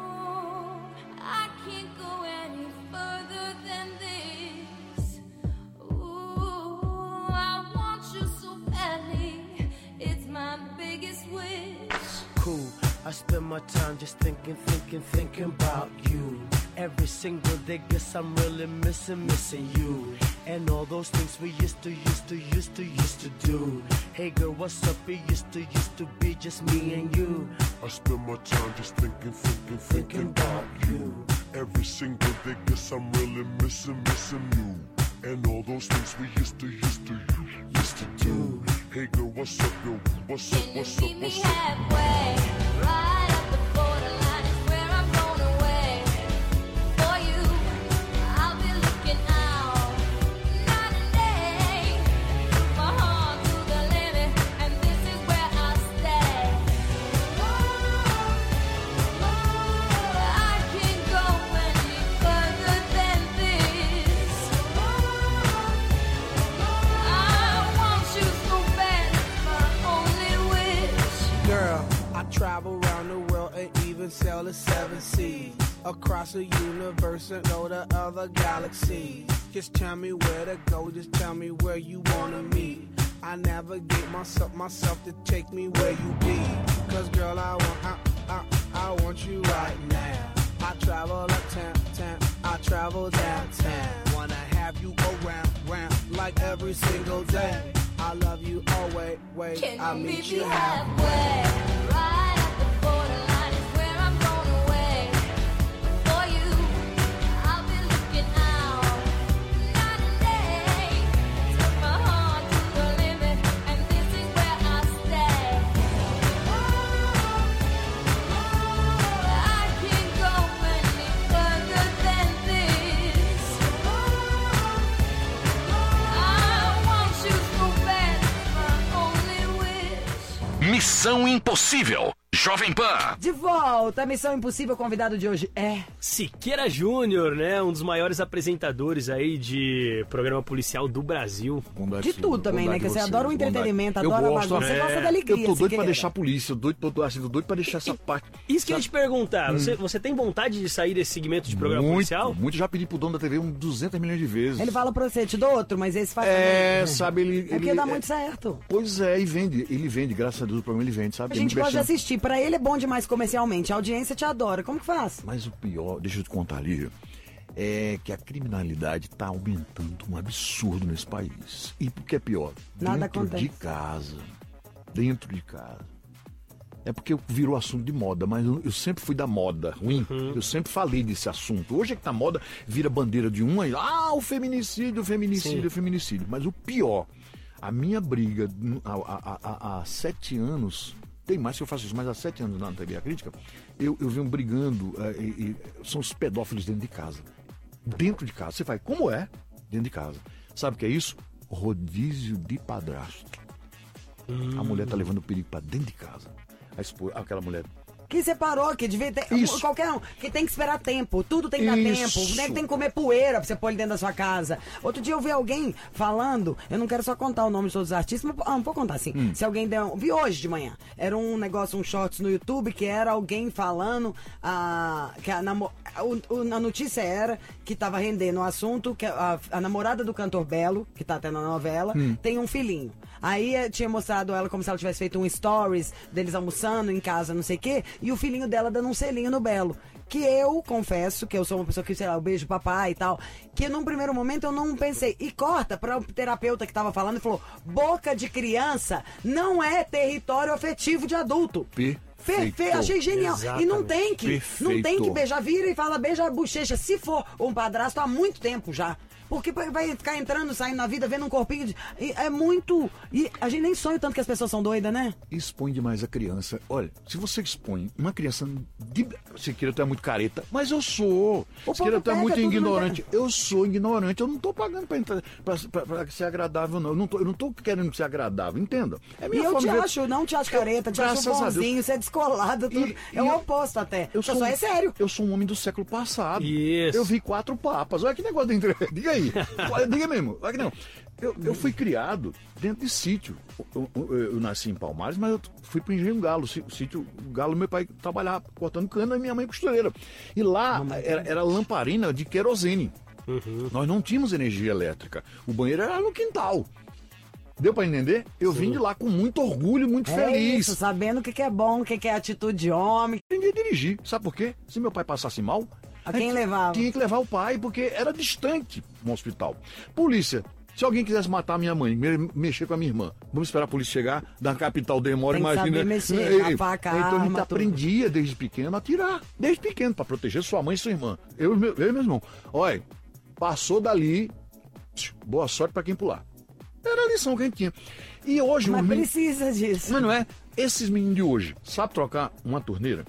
I can't go any further than this. Ooh, I want you so badly. It's my biggest wish. Cool. I spend my time just thinking about you. Every single day, guess I'm really missing you. And all those things we used to do. Hey girl, what's up? It used to be just me and you. I spend my time just thinking about you. Every single day, guess I'm really missing you. And all those things we used to do. Hey girl, what's up, girl? What's up, what's up, Meet me what's up? halfway, right at the borderline is where I'm going away. For you, I'll be looking out night and day. Put my heart to the limit, and this is where I stay. I can't go any further than this. I want you so bad, it's my only wish. Girl, I travel around the world and even sail the 7 seas. Across the universe and go to other galaxies. Just tell me where to go, just tell me where you wanna meet. I navigate myself to take me where you be. Cause girl, I want you right now. I travel uptown, I travel downtown. Wanna have you around like every single day. I love you always, Can I'll you meet meet you me halfway. halfway? Right at the borderline is where I'm going away. For you, I'll be looking out night and day. Took my heart to the limit, and this is where I stay. I can't go any further than this. I want you so bad, it's my only wish. Missão Impossível. Jovem Pan. De volta, Missão Impossível, convidado de hoje é... Siqueira Júnior, né? Um dos maiores apresentadores aí de programa policial do Brasil. De tudo também, né? Que você adora o entretenimento, adora a bagunça, você gosta da alegria. Eu tô doido Siqueira. pra deixar a polícia, doido pra deixar essa parte. Isso que eu ia te perguntar, você tem vontade de sair desse segmento de programa policial? Muito, já pedi pro dono da TV 200 milhões de vezes. Ele fala pra você, te dou outro, mas esse faz É, também. sabe, ele... É porque dá muito certo. Pois é, e vende, ele vende, graças a Deus o programa ele vende, sabe? A gente gosta de assistir, pra ele é bom demais comercialmente, a audiência te adora, como que faz? Mas o pior, deixa eu te contar, Lígia, é que a criminalidade está aumentando um absurdo nesse país. E por que é pior? Nada dentro acontece. de casa. Dentro de casa. É porque virou assunto de moda, mas eu sempre fui da moda ruim. Eu sempre falei desse assunto. Hoje é que tá moda, vira bandeira de um aí. O feminicídio, feminicídio, feminicídio. Mas o pior, a minha briga há 7 anos... Tem mais que eu faço isso, mas há 7 anos na TV A Crítica, eu venho brigando, são os pedófilos dentro de casa. Dentro de casa. Você vai, como é? Dentro de casa. Sabe o que é isso? Rodízio de padrasto. A mulher tá levando o perigo pra dentro de casa. Aquela mulher... Que separou, que devia ter. Isso. Qualquer um. Que tem que esperar tempo. Tudo tem que dar tempo. O nego tem que comer poeira pra você pôr ele dentro da sua casa. Outro dia eu vi alguém falando. Eu não quero só contar o nome de todos os artistas, mas não vou contar assim. Se alguém deu. Vi hoje de manhã. Era um negócio, um shorts no YouTube, que era alguém falando. Que a notícia era que tava rendendo o assunto que a namorada do cantor Belo, que tá até na novela, tem um filhinho. Aí tinha mostrado ela como se ela tivesse feito um stories deles almoçando em casa, não sei o quê, e o filhinho dela dando um selinho no Belo. Que eu confesso que eu sou uma pessoa que, sei lá, eu beijo papai e tal, que num primeiro momento eu não pensei. E corta para o terapeuta que tava falando e falou: boca de criança não é território afetivo de adulto. Perfeito, achei genial. Exatamente. E não tem que beijar, vira e fala, beija a bochecha. Se for um padrasto, há muito tempo já. Porque vai ficar entrando, saindo na vida, vendo um corpinho de... É muito... E a gente nem sonha tanto que as pessoas são doidas, né? Expõe demais a criança. Olha, se você expõe uma criança... Siqueira, tu é muito careta, mas eu sou. Siqueira, tu é muito ignorante. Eu sou ignorante. Eu não tô pagando pra ser agradável, não. Eu não tô querendo ser agradável, entenda. É minha forma. Não te acho careta, te acho bonzinho, você é descolado, tudo. É o oposto até. Eu só é sério. Eu sou um homem do século passado. Isso. Eu vi 4 papas. Olha que negócio de entrega. Diga aí. Diga mesmo. Olha que não. Eu fui criado dentro de sítio. Eu nasci em Palmares, mas eu fui pro Engenho Galo. O sítio Galo, meu pai trabalhava cortando cana e minha mãe costureira. E lá era lamparina de querosene. Nós não tínhamos energia elétrica. O banheiro era no quintal. Deu pra entender? Eu vim de lá com muito orgulho, muito feliz. Isso, sabendo o que é bom, o que é atitude de homem. Aprendi a dirigir. Sabe por quê? Se meu pai passasse mal... A quem levava? Tinha que levar o pai, porque era distante no hospital. Polícia. Se alguém quisesse matar a minha mãe, mexer com a minha irmã, vamos esperar a polícia chegar, da capital demora, imagina. Saber mexer, faca, então arma, a gente aprendia desde pequeno a atirar. Desde pequeno, pra proteger sua mãe e sua irmã. Eu e meu irmão. Olha, passou dali, boa sorte pra quem pular. Era a lição que a gente tinha. E hoje... Mas precisa disso. Mas não é? Esses meninos de hoje, sabe trocar uma torneira?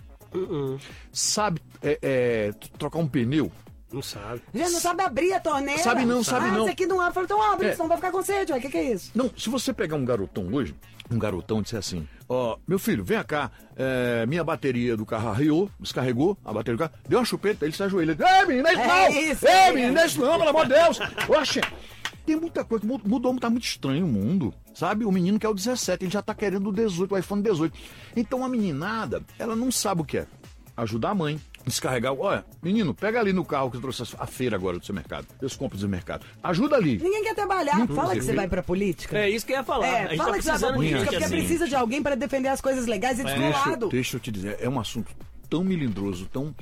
Sabe trocar um pneu? Não sabe. Já não sabe abrir a torneira. Sabe não. Esse aqui não abre. Então abre, senão vai ficar com sede. O que é isso? Não, se você pegar um garotão hoje, disser assim, meu filho, vem cá, minha bateria do carro arriou, descarregou a bateria do carro, deu uma chupeta, ele se ajoelha. Ei, menino, é isso não! Ei, menino, é isso não, pelo amor de Deus! Oxe! Tem muita coisa, mudou, tá muito estranho o mundo, sabe? O menino quer o 17, ele já tá querendo o 18, o iPhone 18. Então a meninada, ela não sabe o que é. Ajudar a mãe, descarregar. Olha, menino, pega ali no carro que eu trouxe a feira agora do seu mercado. Eu compro do mercado. Ajuda ali. Ninguém quer trabalhar. Fala que você vai pra política. É isso que eu ia falar. Fala que você vai pra política, porque precisa de alguém pra defender as coisas legais e descolado. Deixa eu te dizer, é um assunto tão melindroso, tão...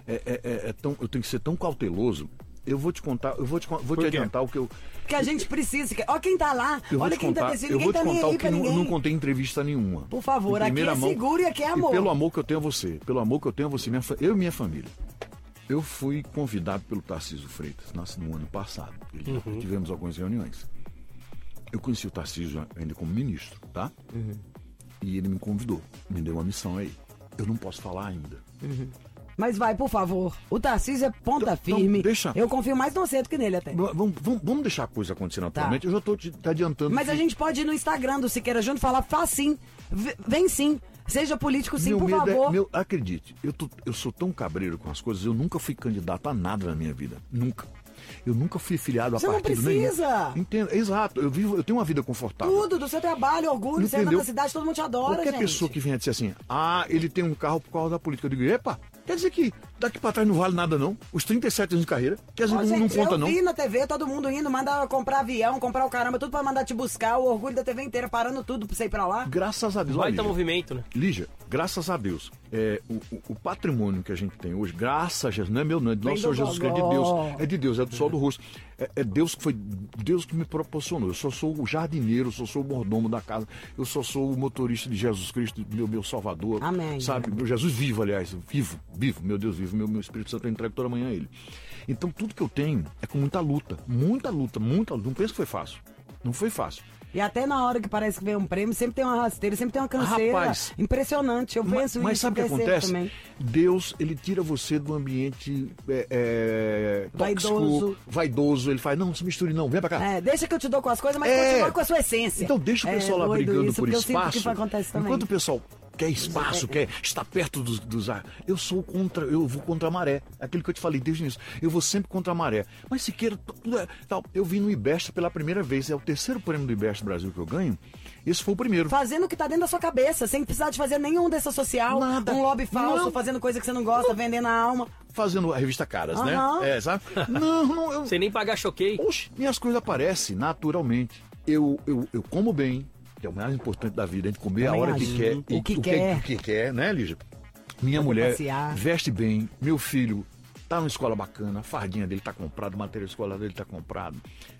eu tenho que ser tão cauteloso. Eu vou te contar, vou te adiantar o que eu... Que a gente precisa. Olha quem tá lá, olha quem tá decidindo, ninguém tá nem aí pra ninguém. Eu não contei em entrevista nenhuma. Por favor, aqui é seguro e aqui é amor. E pelo amor que eu tenho a você, eu e minha família. Eu fui convidado pelo Tarcísio Freitas, no ano passado. Tivemos algumas reuniões. Eu conheci o Tarcísio ainda como ministro, tá? E ele me convidou, me deu uma missão aí. Eu não posso falar ainda. Mas vai, por favor. O Tarcísio é ponta firme. Deixa. Eu confio mais no Cedo que nele até. Vamos deixar a coisa acontecer naturalmente. Tá. Eu já tô te adiantando. Mas a gente pode ir no Instagram do Siqueira Júnior e falar, faz sim. Vem sim. Seja político sim, por favor. Acredite, eu sou tão cabreiro com as coisas, eu nunca fui candidato a nada na minha vida. Nunca. Eu nunca fui filiado a partido nenhum. Você não precisa. Entendo, exato. Eu tenho uma vida confortável. Tudo, do seu trabalho, orgulho, você anda na cidade, todo mundo te adora, Qualquer pessoa que venha dizer assim, ele tem um carro por causa da política. Eu digo, epa, quer dizer que daqui pra trás não vale nada não? Os 37 anos de carreira, quer dizer, não conta não? Eu vi na TV, todo mundo indo, manda comprar avião, comprar o caramba, tudo pra mandar te buscar, o orgulho da TV inteira, parando tudo pra você ir pra lá. Graças a Deus. Vai ter movimento, né? Lígia, graças a Deus, o patrimônio que a gente tem hoje, graças a Jesus, não é meu não, é do nosso Senhor Jesus Cristo, é de Deus, é do sol do rosto. É Deus que me proporcionou. Eu só sou o jardineiro, eu só sou o mordomo da casa, eu só sou o motorista de Jesus Cristo, meu Salvador. Amém. Sabe? Meu Jesus vivo, aliás, vivo, meu Deus vivo, meu Espírito Santo eu entrego toda manhã a ele. Então tudo que eu tenho é com muita luta. Não penso que foi fácil. Não foi fácil. E até na hora que parece que vem um prêmio, sempre tem uma rasteira, sempre tem uma canseira. Rapaz, impressionante, eu penso mas sabe o que acontece? Também. Deus, ele tira você do ambiente tóxico, vaidoso, ele faz, não se misture não, vem pra cá. Deixa que eu te dou com as coisas, mas continua com a sua essência. Então deixa o pessoal lá brigando por espaço. Que acontece também. Enquanto o pessoal quer espaço, quer estar perto dos eu vou contra a maré. Aquilo que eu te falei desde o início. Eu vou sempre contra a maré. Mas Siqueira, tal. Eu vim no IBEST pela primeira vez. É o terceiro prêmio do IBEST Brasil que eu ganho. Esse foi o primeiro. Fazendo o que tá dentro da sua cabeça, sem precisar de fazer nenhum dessa social. Nada. Um lobby falso, fazendo coisa que você não gosta, vendendo a alma. Fazendo a revista Caras, né? Sabe? Não. Sem nem pagar choquei. Oxe, minhas coisas aparecem naturalmente. Eu como bem. que é o mais importante da vida, a gente comer a hora que quer. O que quer, né, Lígia? Minha mulher veste bem, meu filho tá numa escola bacana, a fardinha dele tá comprada, o material de escola dele tá comprado.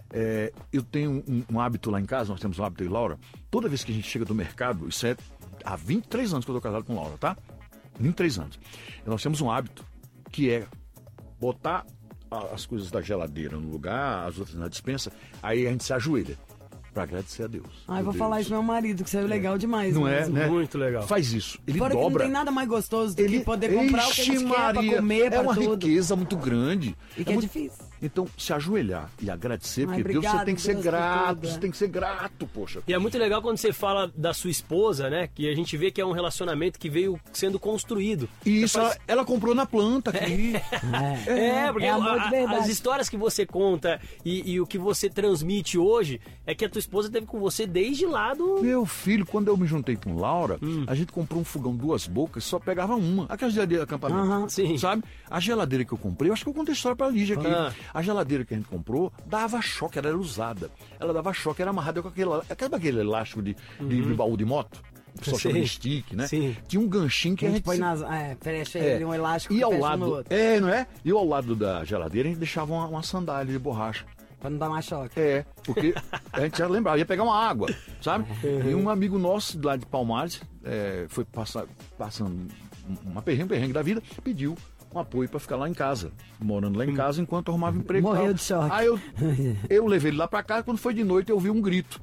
Eu tenho um hábito lá em casa, nós temos um hábito aí, Laura, toda vez que a gente chega do mercado, isso é há 23 anos que eu tô casado com Laura, tá? 23 anos. Nós temos um hábito que é botar as coisas da geladeira no lugar, as outras na despensa, aí a gente se ajoelha pra agradecer a Deus. Eu vou falar isso pro meu marido, que saiu legal demais. Não mesmo. é, né? Muito legal. Faz isso. Ele Fora dobra. Que não tem nada mais gostoso do que poder comprar o que a gente quer pra comer, pra tudo. É uma tudo. riqueza muito grande. E que é difícil. Então, se ajoelhar e agradecer, porque obrigado, Deus, você tem que ser Deus, grato, você tem que ser grato, poxa. E é muito legal quando você fala da sua esposa, né? Que a gente vê que é um relacionamento que veio sendo construído. E isso ela comprou na planta aqui. Porque amor de verdade. as histórias que você conta e o que você transmite hoje é que a tua esposa teve com você desde lá do... Meu filho, quando eu me juntei com Laura, a gente comprou um fogão 2 bocas, só pegava uma. Aquela geladeira de acampamento. Sim. Sabe? A geladeira que eu comprei, eu acho que eu contei a história pra Lígia aqui. A geladeira que a gente comprou dava choque, ela era usada. Ela dava choque, era amarrada com aquele elástico de baú de moto. Só chama de stick, né? Sim. Tinha um ganchinho que a gente põe fecha ele, um elástico e que ao fecha lado, no outro. não é? E ao lado da geladeira a gente deixava uma sandália de borracha. Pra não dar mais choque. Porque a gente já lembrava, ia pegar uma água, sabe? E um amigo nosso lá de Palmares foi passando uma perrengue da vida, pediu um apoio para ficar lá em casa, morando lá em casa enquanto eu arrumava emprego. Morreu de choque. Aí eu levei ele lá para casa, quando foi de noite eu ouvi um grito.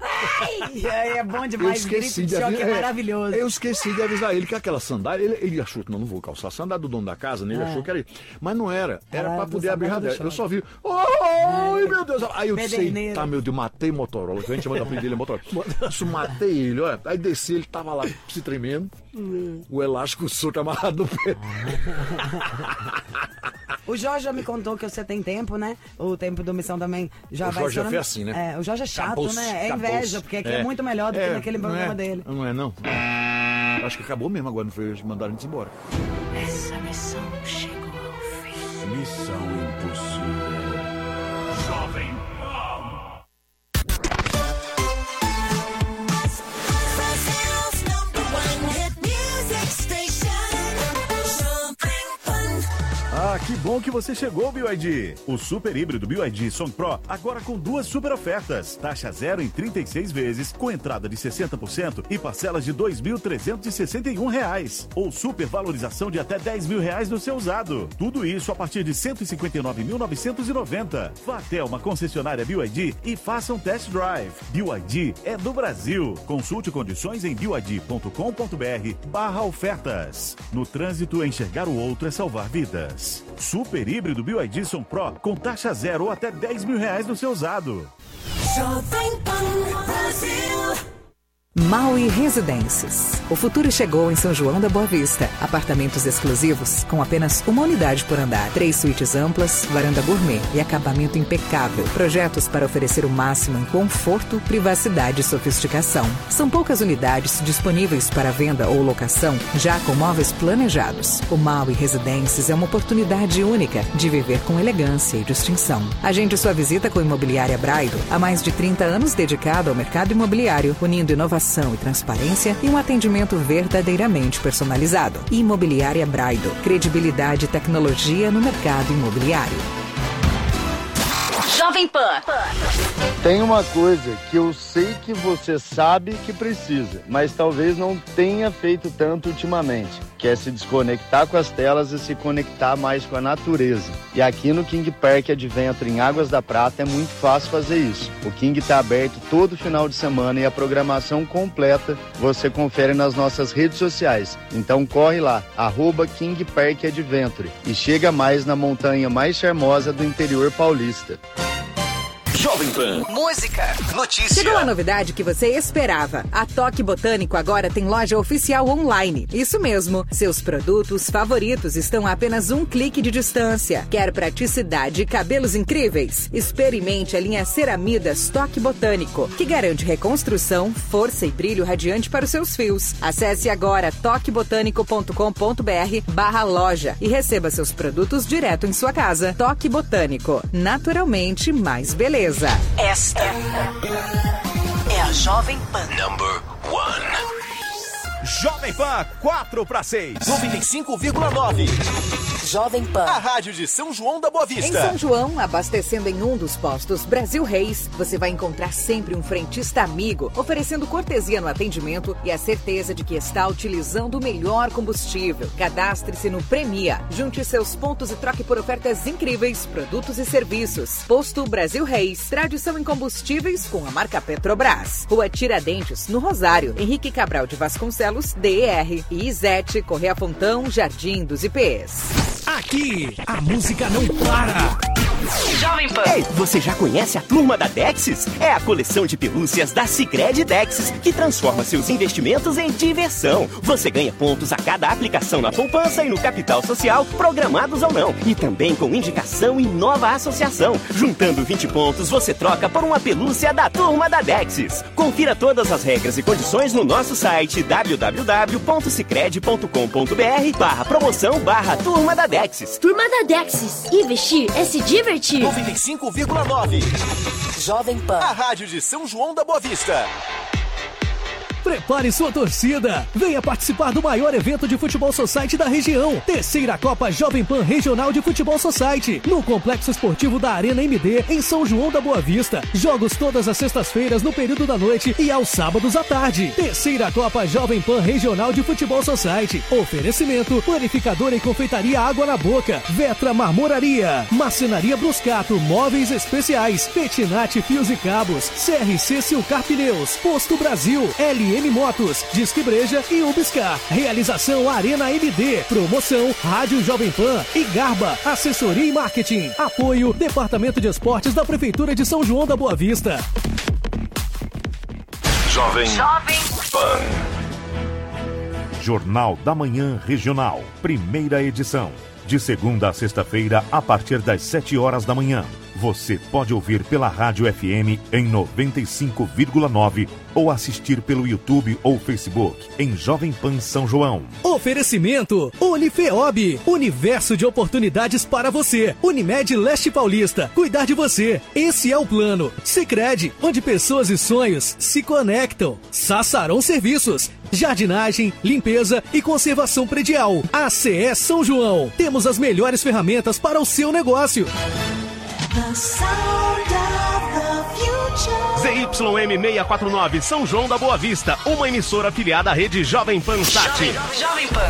É bom demais, grito de choque é maravilhoso. Eu esqueci de avisar ele que aquela sandália, ele achou que não vou calçar a sandália do dono da casa, né? Ele achou que era isso. Mas não era para poder abrir a janela. Eu só vi, ai meu Deus, aí eu disse, tá meu Deus, matei Motorola, que a gente chama da filha dele é Motorola. Isso, matei ele, olha, aí desci, ele tava lá se tremendo, o elástico solto amarrado no pé. O Jorge já me contou que você tem tempo, né? O tempo do Missão também já vai... O Jorge já foi assim, né? O Jorge é chato, né? É inveja, porque aqui é muito melhor do que naquele programa dele. Não é, não. Acho que acabou mesmo agora, não foi? Eles mandaram a gente embora. Essa missão chegou ao fim. Missão impossível. Jovem que bom que você chegou, BYD. O super híbrido BYD Song Pro agora com 2 super ofertas. Taxa zero em 36 vezes, com entrada de 60% e parcelas de R$ 2.361. Ou super valorização de até R$ 10.000 no seu usado. Tudo isso a partir de R$ 159.990. Vá até uma concessionária BYD e faça um test drive. BYD é do Brasil. Consulte condições em byd.com.br/ofertas. No trânsito, enxergar o outro é salvar vidas. Super híbrido BYD Song Pro com taxa zero ou até R$ 10.000 no seu usado. Maui Residências. O futuro chegou em São João da Boa Vista. Apartamentos exclusivos com apenas uma unidade por andar. 3 suítes amplas, varanda gourmet e acabamento impecável. Projetos para oferecer o máximo em conforto, privacidade e sofisticação. São poucas unidades disponíveis para venda ou locação, já com móveis planejados. O Maui Residências é uma oportunidade única de viver com elegância e distinção. Agende sua visita com a Imobiliária Braido. Há mais de 30 anos dedicado ao mercado imobiliário, unindo inovação e transparência e um atendimento verdadeiramente personalizado. Imobiliária Braido. Credibilidade e tecnologia no mercado imobiliário. Jovem Pan. Tem uma coisa que eu sei que você sabe que precisa, mas talvez não tenha feito tanto ultimamente, que é se desconectar com as telas e se conectar mais com a natureza. E aqui no King Park Adventure em Águas da Prata é muito fácil fazer isso. O King está aberto todo final de semana e a programação completa você confere nas nossas redes sociais. Então corre lá, @King Park Adventure e chega mais na montanha mais charmosa do interior paulista. Jovem Pan. Música. Notícia. Chegou a novidade que você esperava. A Toque Botânico agora tem loja oficial online. Isso mesmo. Seus produtos favoritos estão a apenas um clique de distância. Quer praticidade e cabelos incríveis? Experimente a linha Ceramidas Toque Botânico, que garante reconstrução, força e brilho radiante para os seus fios. Acesse agora toquebotânico.com.br/loja e receba seus produtos direto em sua casa. Toque Botânico. Naturalmente mais beleza. Esta é a na Jovem Pan. Number 1. Jovem Pan, 4 para 6. 95,9. Jovem Pan. A rádio de São João da Boa Vista. Em São João, abastecendo em um dos postos Brasil Reis, você vai encontrar sempre um frentista amigo, oferecendo cortesia no atendimento e a certeza de que está utilizando o melhor combustível. Cadastre-se no Premia, junte seus pontos e troque por ofertas incríveis, produtos e serviços. Posto Brasil Reis, tradição em combustíveis com a marca Petrobras. Rua Tiradentes, no Rosário, Henrique Cabral de Vasconcelos, DER. E Izete, Correia Fontão, Jardim dos IPs. Aqui, a música não para. Jovem Pan. Ei, você já conhece a Turma da Dexis? É a coleção de pelúcias da Sicredi Dexis, que transforma seus investimentos em diversão. Você ganha pontos a cada aplicação na poupança e no capital social, programados ou não. E também com indicação e nova associação. Juntando 20 pontos, você troca por uma pelúcia da Turma da Dexis. Confira todas as regras e condições no nosso site www.sicredi.com.br/promoção/Turma da Dexis. Turma da Dexis. Investir é se divertir. 95,9. Jovem Pan. A rádio de São João da Boa Vista. Prepare sua torcida. Venha participar do maior evento de futebol society da região. Terceira Copa Jovem Pan Regional de Futebol Society, no Complexo Esportivo da Arena MD, em São João da Boa Vista. Jogos todas as sextas-feiras no período da noite e aos sábados à tarde. Terceira Copa Jovem Pan Regional de Futebol Society. Oferecimento: Panificadora e Confeitaria Água na Boca, Vetra Marmoraria, Marcenaria Bruscato, Móveis Especiais, Petinati Fios e Cabos, CRC Silcar Pneus, Posto Brasil, LM Motos, Disque Breja e Ubiscar. Realização Arena MD. Promoção Rádio Jovem Pan e Garba, Assessoria e Marketing. Apoio Departamento de Esportes da Prefeitura de São João da Boa Vista. Jovem Pan. Jornal da Manhã Regional, primeira edição. De segunda a sexta-feira, a partir das 7 horas da manhã. Você pode ouvir pela Rádio FM em 95,9 ou assistir pelo YouTube ou Facebook em Jovem Pan São João. Oferecimento: Unifeob, universo de oportunidades para você. Unimed Leste Paulista, cuidar de você. Esse é o plano. Sicredi, onde pessoas e sonhos se conectam. Sassarão Serviços, jardinagem, limpeza e conservação predial. ACE São João, temos as melhores ferramentas para o seu negócio. The sound of the future. ZYM 649, São João da Boa Vista, uma emissora afiliada à rede Jovem Pan Sat. Jovem Pan.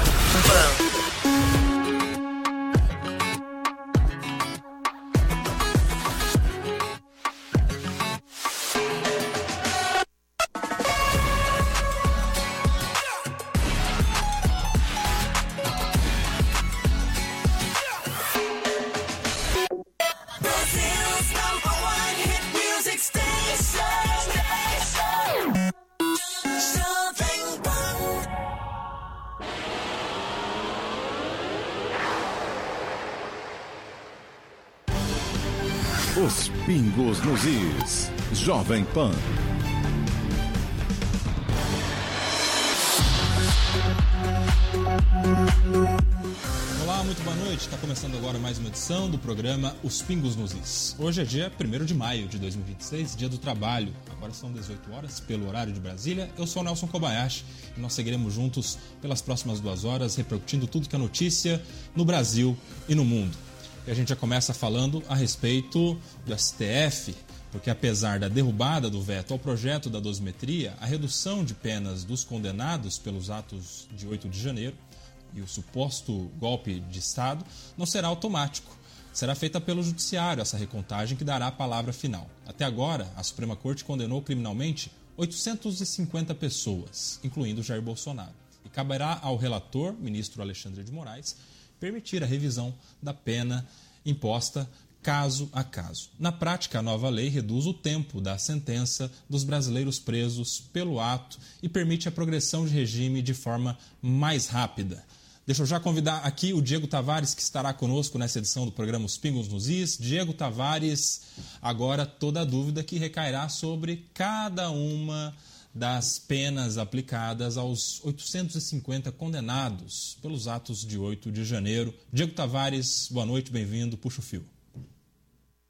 Os pingos nos is. Jovem Pan. Olá, muito boa noite. Está começando agora mais uma edição do programa Os Pingos nos Is. Hoje é dia 1º de maio de 2026, dia do trabalho. Agora são 18 horas, pelo horário de Brasília. Eu sou o Nelson Kobayashi e nós seguiremos juntos pelas próximas 2 horas, repercutindo tudo que é notícia no Brasil e no mundo. E a gente já começa falando a respeito do STF, porque apesar da derrubada do veto ao projeto da dosimetria, a redução de penas dos condenados pelos atos de 8 de janeiro e o suposto golpe de Estado não será automático. Será feita pelo Judiciário essa recontagem que dará a palavra final. Até agora, a Suprema Corte condenou criminalmente 850 pessoas, incluindo Jair Bolsonaro. E caberá ao relator, ministro Alexandre de Moraes, permitir a revisão da pena imposta caso a caso. Na prática, a nova lei reduz o tempo da sentença dos brasileiros presos pelo ato e permite a progressão de regime de forma mais rápida. Deixa eu já convidar aqui o Diego Tavares, que estará conosco nessa edição do programa Os Pingos nos Is. Diego Tavares, agora toda a dúvida que recairá sobre cada uma das penas aplicadas aos 850 condenados pelos atos de 8 de janeiro. Diego Tavares, boa noite, bem-vindo, puxa o fio.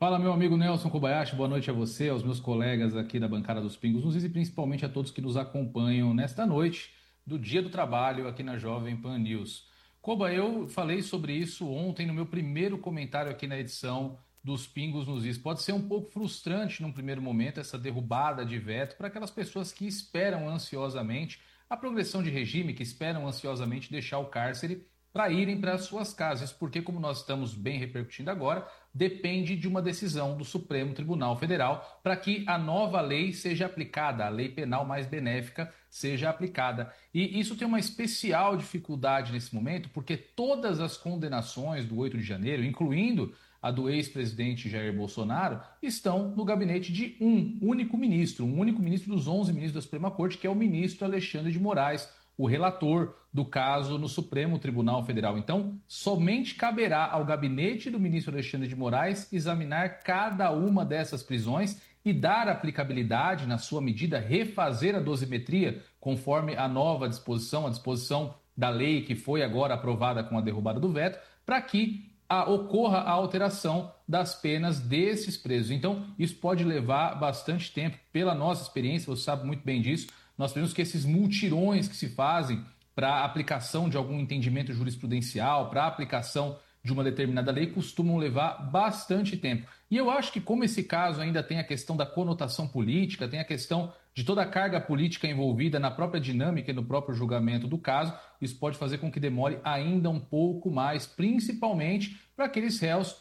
Fala, meu amigo Nelson Kobayashi, boa noite a você, aos meus colegas aqui da bancada dos Pingos nos Is e principalmente a todos que nos acompanham nesta noite do Dia do Trabalho aqui na Jovem Pan News. Koba, eu falei sobre isso ontem no meu primeiro comentário aqui na edição dos Pingos nos Is. Pode ser um pouco frustrante num primeiro momento essa derrubada de veto para aquelas pessoas que esperam ansiosamente a progressão de regime, que esperam ansiosamente deixar o cárcere para irem para as suas casas, porque, como nós estamos bem repercutindo agora, depende de uma decisão do Supremo Tribunal Federal para que a nova lei seja aplicada, a lei penal mais benéfica seja aplicada. E isso tem uma especial dificuldade nesse momento, porque todas as condenações do 8 de janeiro, incluindo a do ex-presidente Jair Bolsonaro, estão no gabinete de um único ministro dos 11 ministros da Suprema Corte, que é o ministro Alexandre de Moraes, o relator do caso no Supremo Tribunal Federal. Então, somente caberá ao gabinete do ministro Alexandre de Moraes examinar cada uma dessas prisões e dar aplicabilidade na sua medida, refazer a dosimetria conforme a nova disposição, a disposição da lei que foi agora aprovada com a derrubada do veto, para que ocorra a alteração das penas desses presos. Então, isso pode levar bastante tempo. Pela nossa experiência, você sabe muito bem disso, nós vemos que esses multirões que se fazem para a aplicação de algum entendimento jurisprudencial, para a aplicação de uma determinada lei, costumam levar bastante tempo. E eu acho que, como esse caso ainda tem a questão da conotação política, tem a questão de toda a carga política envolvida na própria dinâmica e no próprio julgamento do caso, isso pode fazer com que demore ainda um pouco mais, principalmente para aqueles réus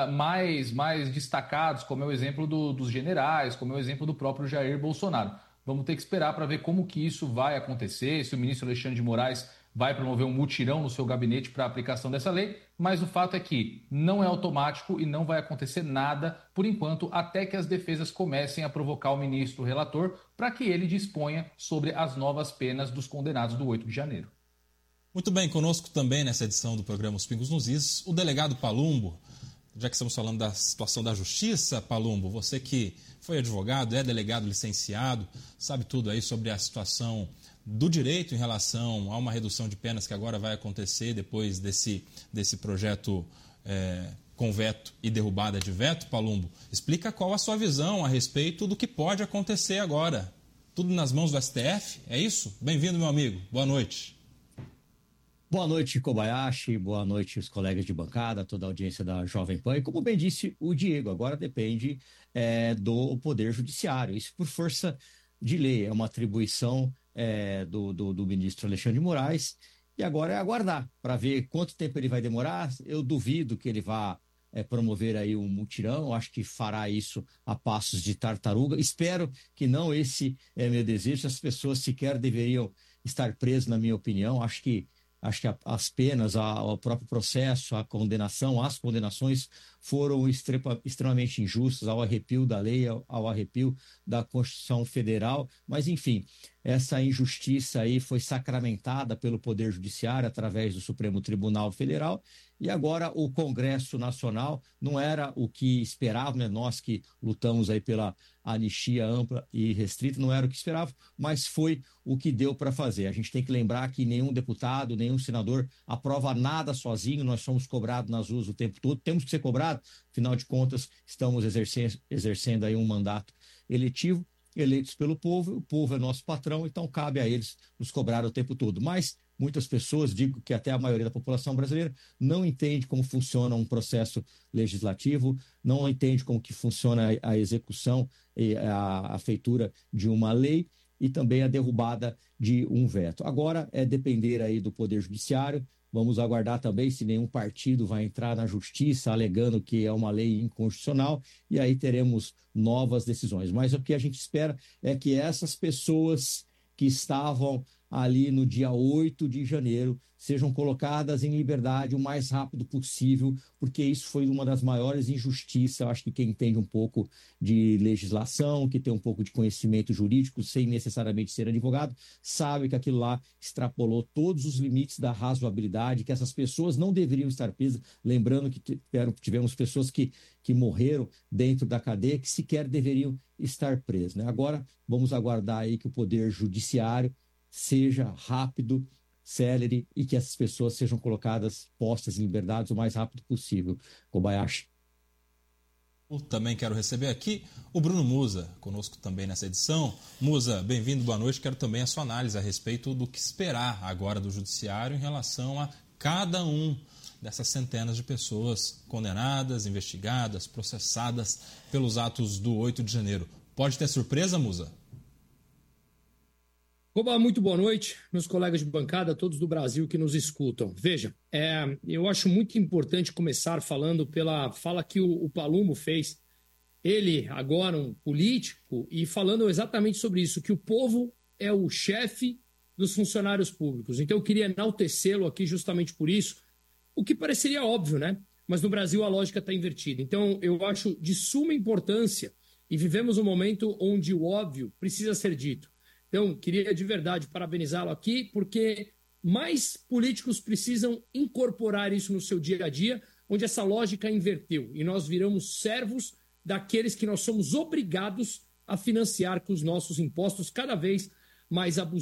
mais destacados, como é o exemplo dos generais, como é o exemplo do próprio Jair Bolsonaro. Vamos ter que esperar para ver como que isso vai acontecer, se o ministro Alexandre de Moraes vai promover um mutirão no seu gabinete para a aplicação dessa lei, mas o fato é que não é automático e não vai acontecer nada, por enquanto, até que as defesas comecem a provocar o ministro relator para que ele disponha sobre as novas penas dos condenados do 8 de janeiro. Muito bem, conosco também nessa edição do programa Os Pingos nos Is, o delegado Palumbo. Já que estamos falando da situação da justiça, Palumbo, você que foi advogado, é delegado licenciado, sabe tudo aí sobre a situação do direito em relação a uma redução de penas que agora vai acontecer depois desse projeto com veto e derrubada de veto, Palumbo. Explica qual a sua visão a respeito do que pode acontecer agora. Tudo nas mãos do STF, é isso? Bem-vindo, meu amigo. Boa noite. Boa noite, Kobayashi, boa noite os colegas de bancada, toda a audiência da Jovem Pan. E como bem disse o Diego, agora depende do Poder Judiciário. Isso por força de lei, é uma atribuição do ministro Alexandre de Moraes. E agora é aguardar para ver quanto tempo ele vai demorar. Eu duvido que ele vá promover aí um mutirão, acho que fará isso a passos de tartaruga. Espero que não, esse é meu desejo. As pessoas sequer deveriam estar presas, na minha opinião. Acho que as penas, o próprio processo, a condenação, as condenações foram extremamente injustas, ao arrepio da lei, ao arrepio da Constituição Federal. Mas, enfim, essa injustiça aí foi sacramentada pelo Poder Judiciário através do Supremo Tribunal Federal. E agora o Congresso Nacional não era o que esperava, né? Nós que lutamos aí pela anistia ampla e restrita, não era o que esperava, mas foi o que deu para fazer. A gente tem que lembrar que nenhum deputado, nenhum senador aprova nada sozinho, nós somos cobrados nas ruas o tempo todo, temos que ser cobrados, afinal de contas, estamos exercendo aí um mandato eletivo, eleitos pelo povo, o povo é nosso patrão, então cabe a eles nos cobrar o tempo todo. Mas muitas pessoas, digo que até a maioria da população brasileira, não entende como funciona um processo legislativo, não entende como que funciona a execução e a feitura de uma lei e também a derrubada de um veto. Agora é depender aí do Poder Judiciário. Vamos aguardar também se nenhum partido vai entrar na justiça alegando que é uma lei inconstitucional e aí teremos novas decisões. Mas o que a gente espera é que essas pessoas que estavam ali no dia 8 de janeiro sejam colocadas em liberdade o mais rápido possível, porque isso foi uma das maiores injustiças. Eu acho que quem entende um pouco de legislação, que tem um pouco de conhecimento jurídico, sem necessariamente ser advogado, sabe que aquilo lá extrapolou todos os limites da razoabilidade, que essas pessoas não deveriam estar presas. Lembrando que tivemos pessoas que morreram dentro da cadeia, que sequer deveriam estar presas, né? Agora, vamos aguardar aí que o Poder Judiciário seja rápido, célere e que essas pessoas sejam colocadas, postas em liberdade o mais rápido possível. Kobayashi. Também quero receber aqui o Bruno Musa, conosco também nessa edição. Musa, bem-vindo, boa noite. Quero também a sua análise a respeito do que esperar agora do Judiciário em relação a cada um dessas centenas de pessoas condenadas, investigadas, processadas pelos atos do 8 de janeiro. Pode ter surpresa, Musa? Oba, muito boa noite, meus colegas de bancada, todos do Brasil que nos escutam. Veja, eu acho muito importante começar falando pela fala que o Palumbo fez, ele agora um político, e falando exatamente sobre isso, que o povo é o chefe dos funcionários públicos. Então eu queria enaltecê-lo aqui justamente por isso, o que pareceria óbvio, né? Mas no Brasil a lógica está invertida. Então eu acho de suma importância, e vivemos um momento onde o óbvio precisa ser dito. Então, queria de verdade parabenizá-lo aqui, porque mais políticos precisam incorporar isso no seu dia a dia, onde essa lógica inverteu. E nós viramos servos daqueles que nós somos obrigados a financiar com os nossos impostos cada vez mais abusivos.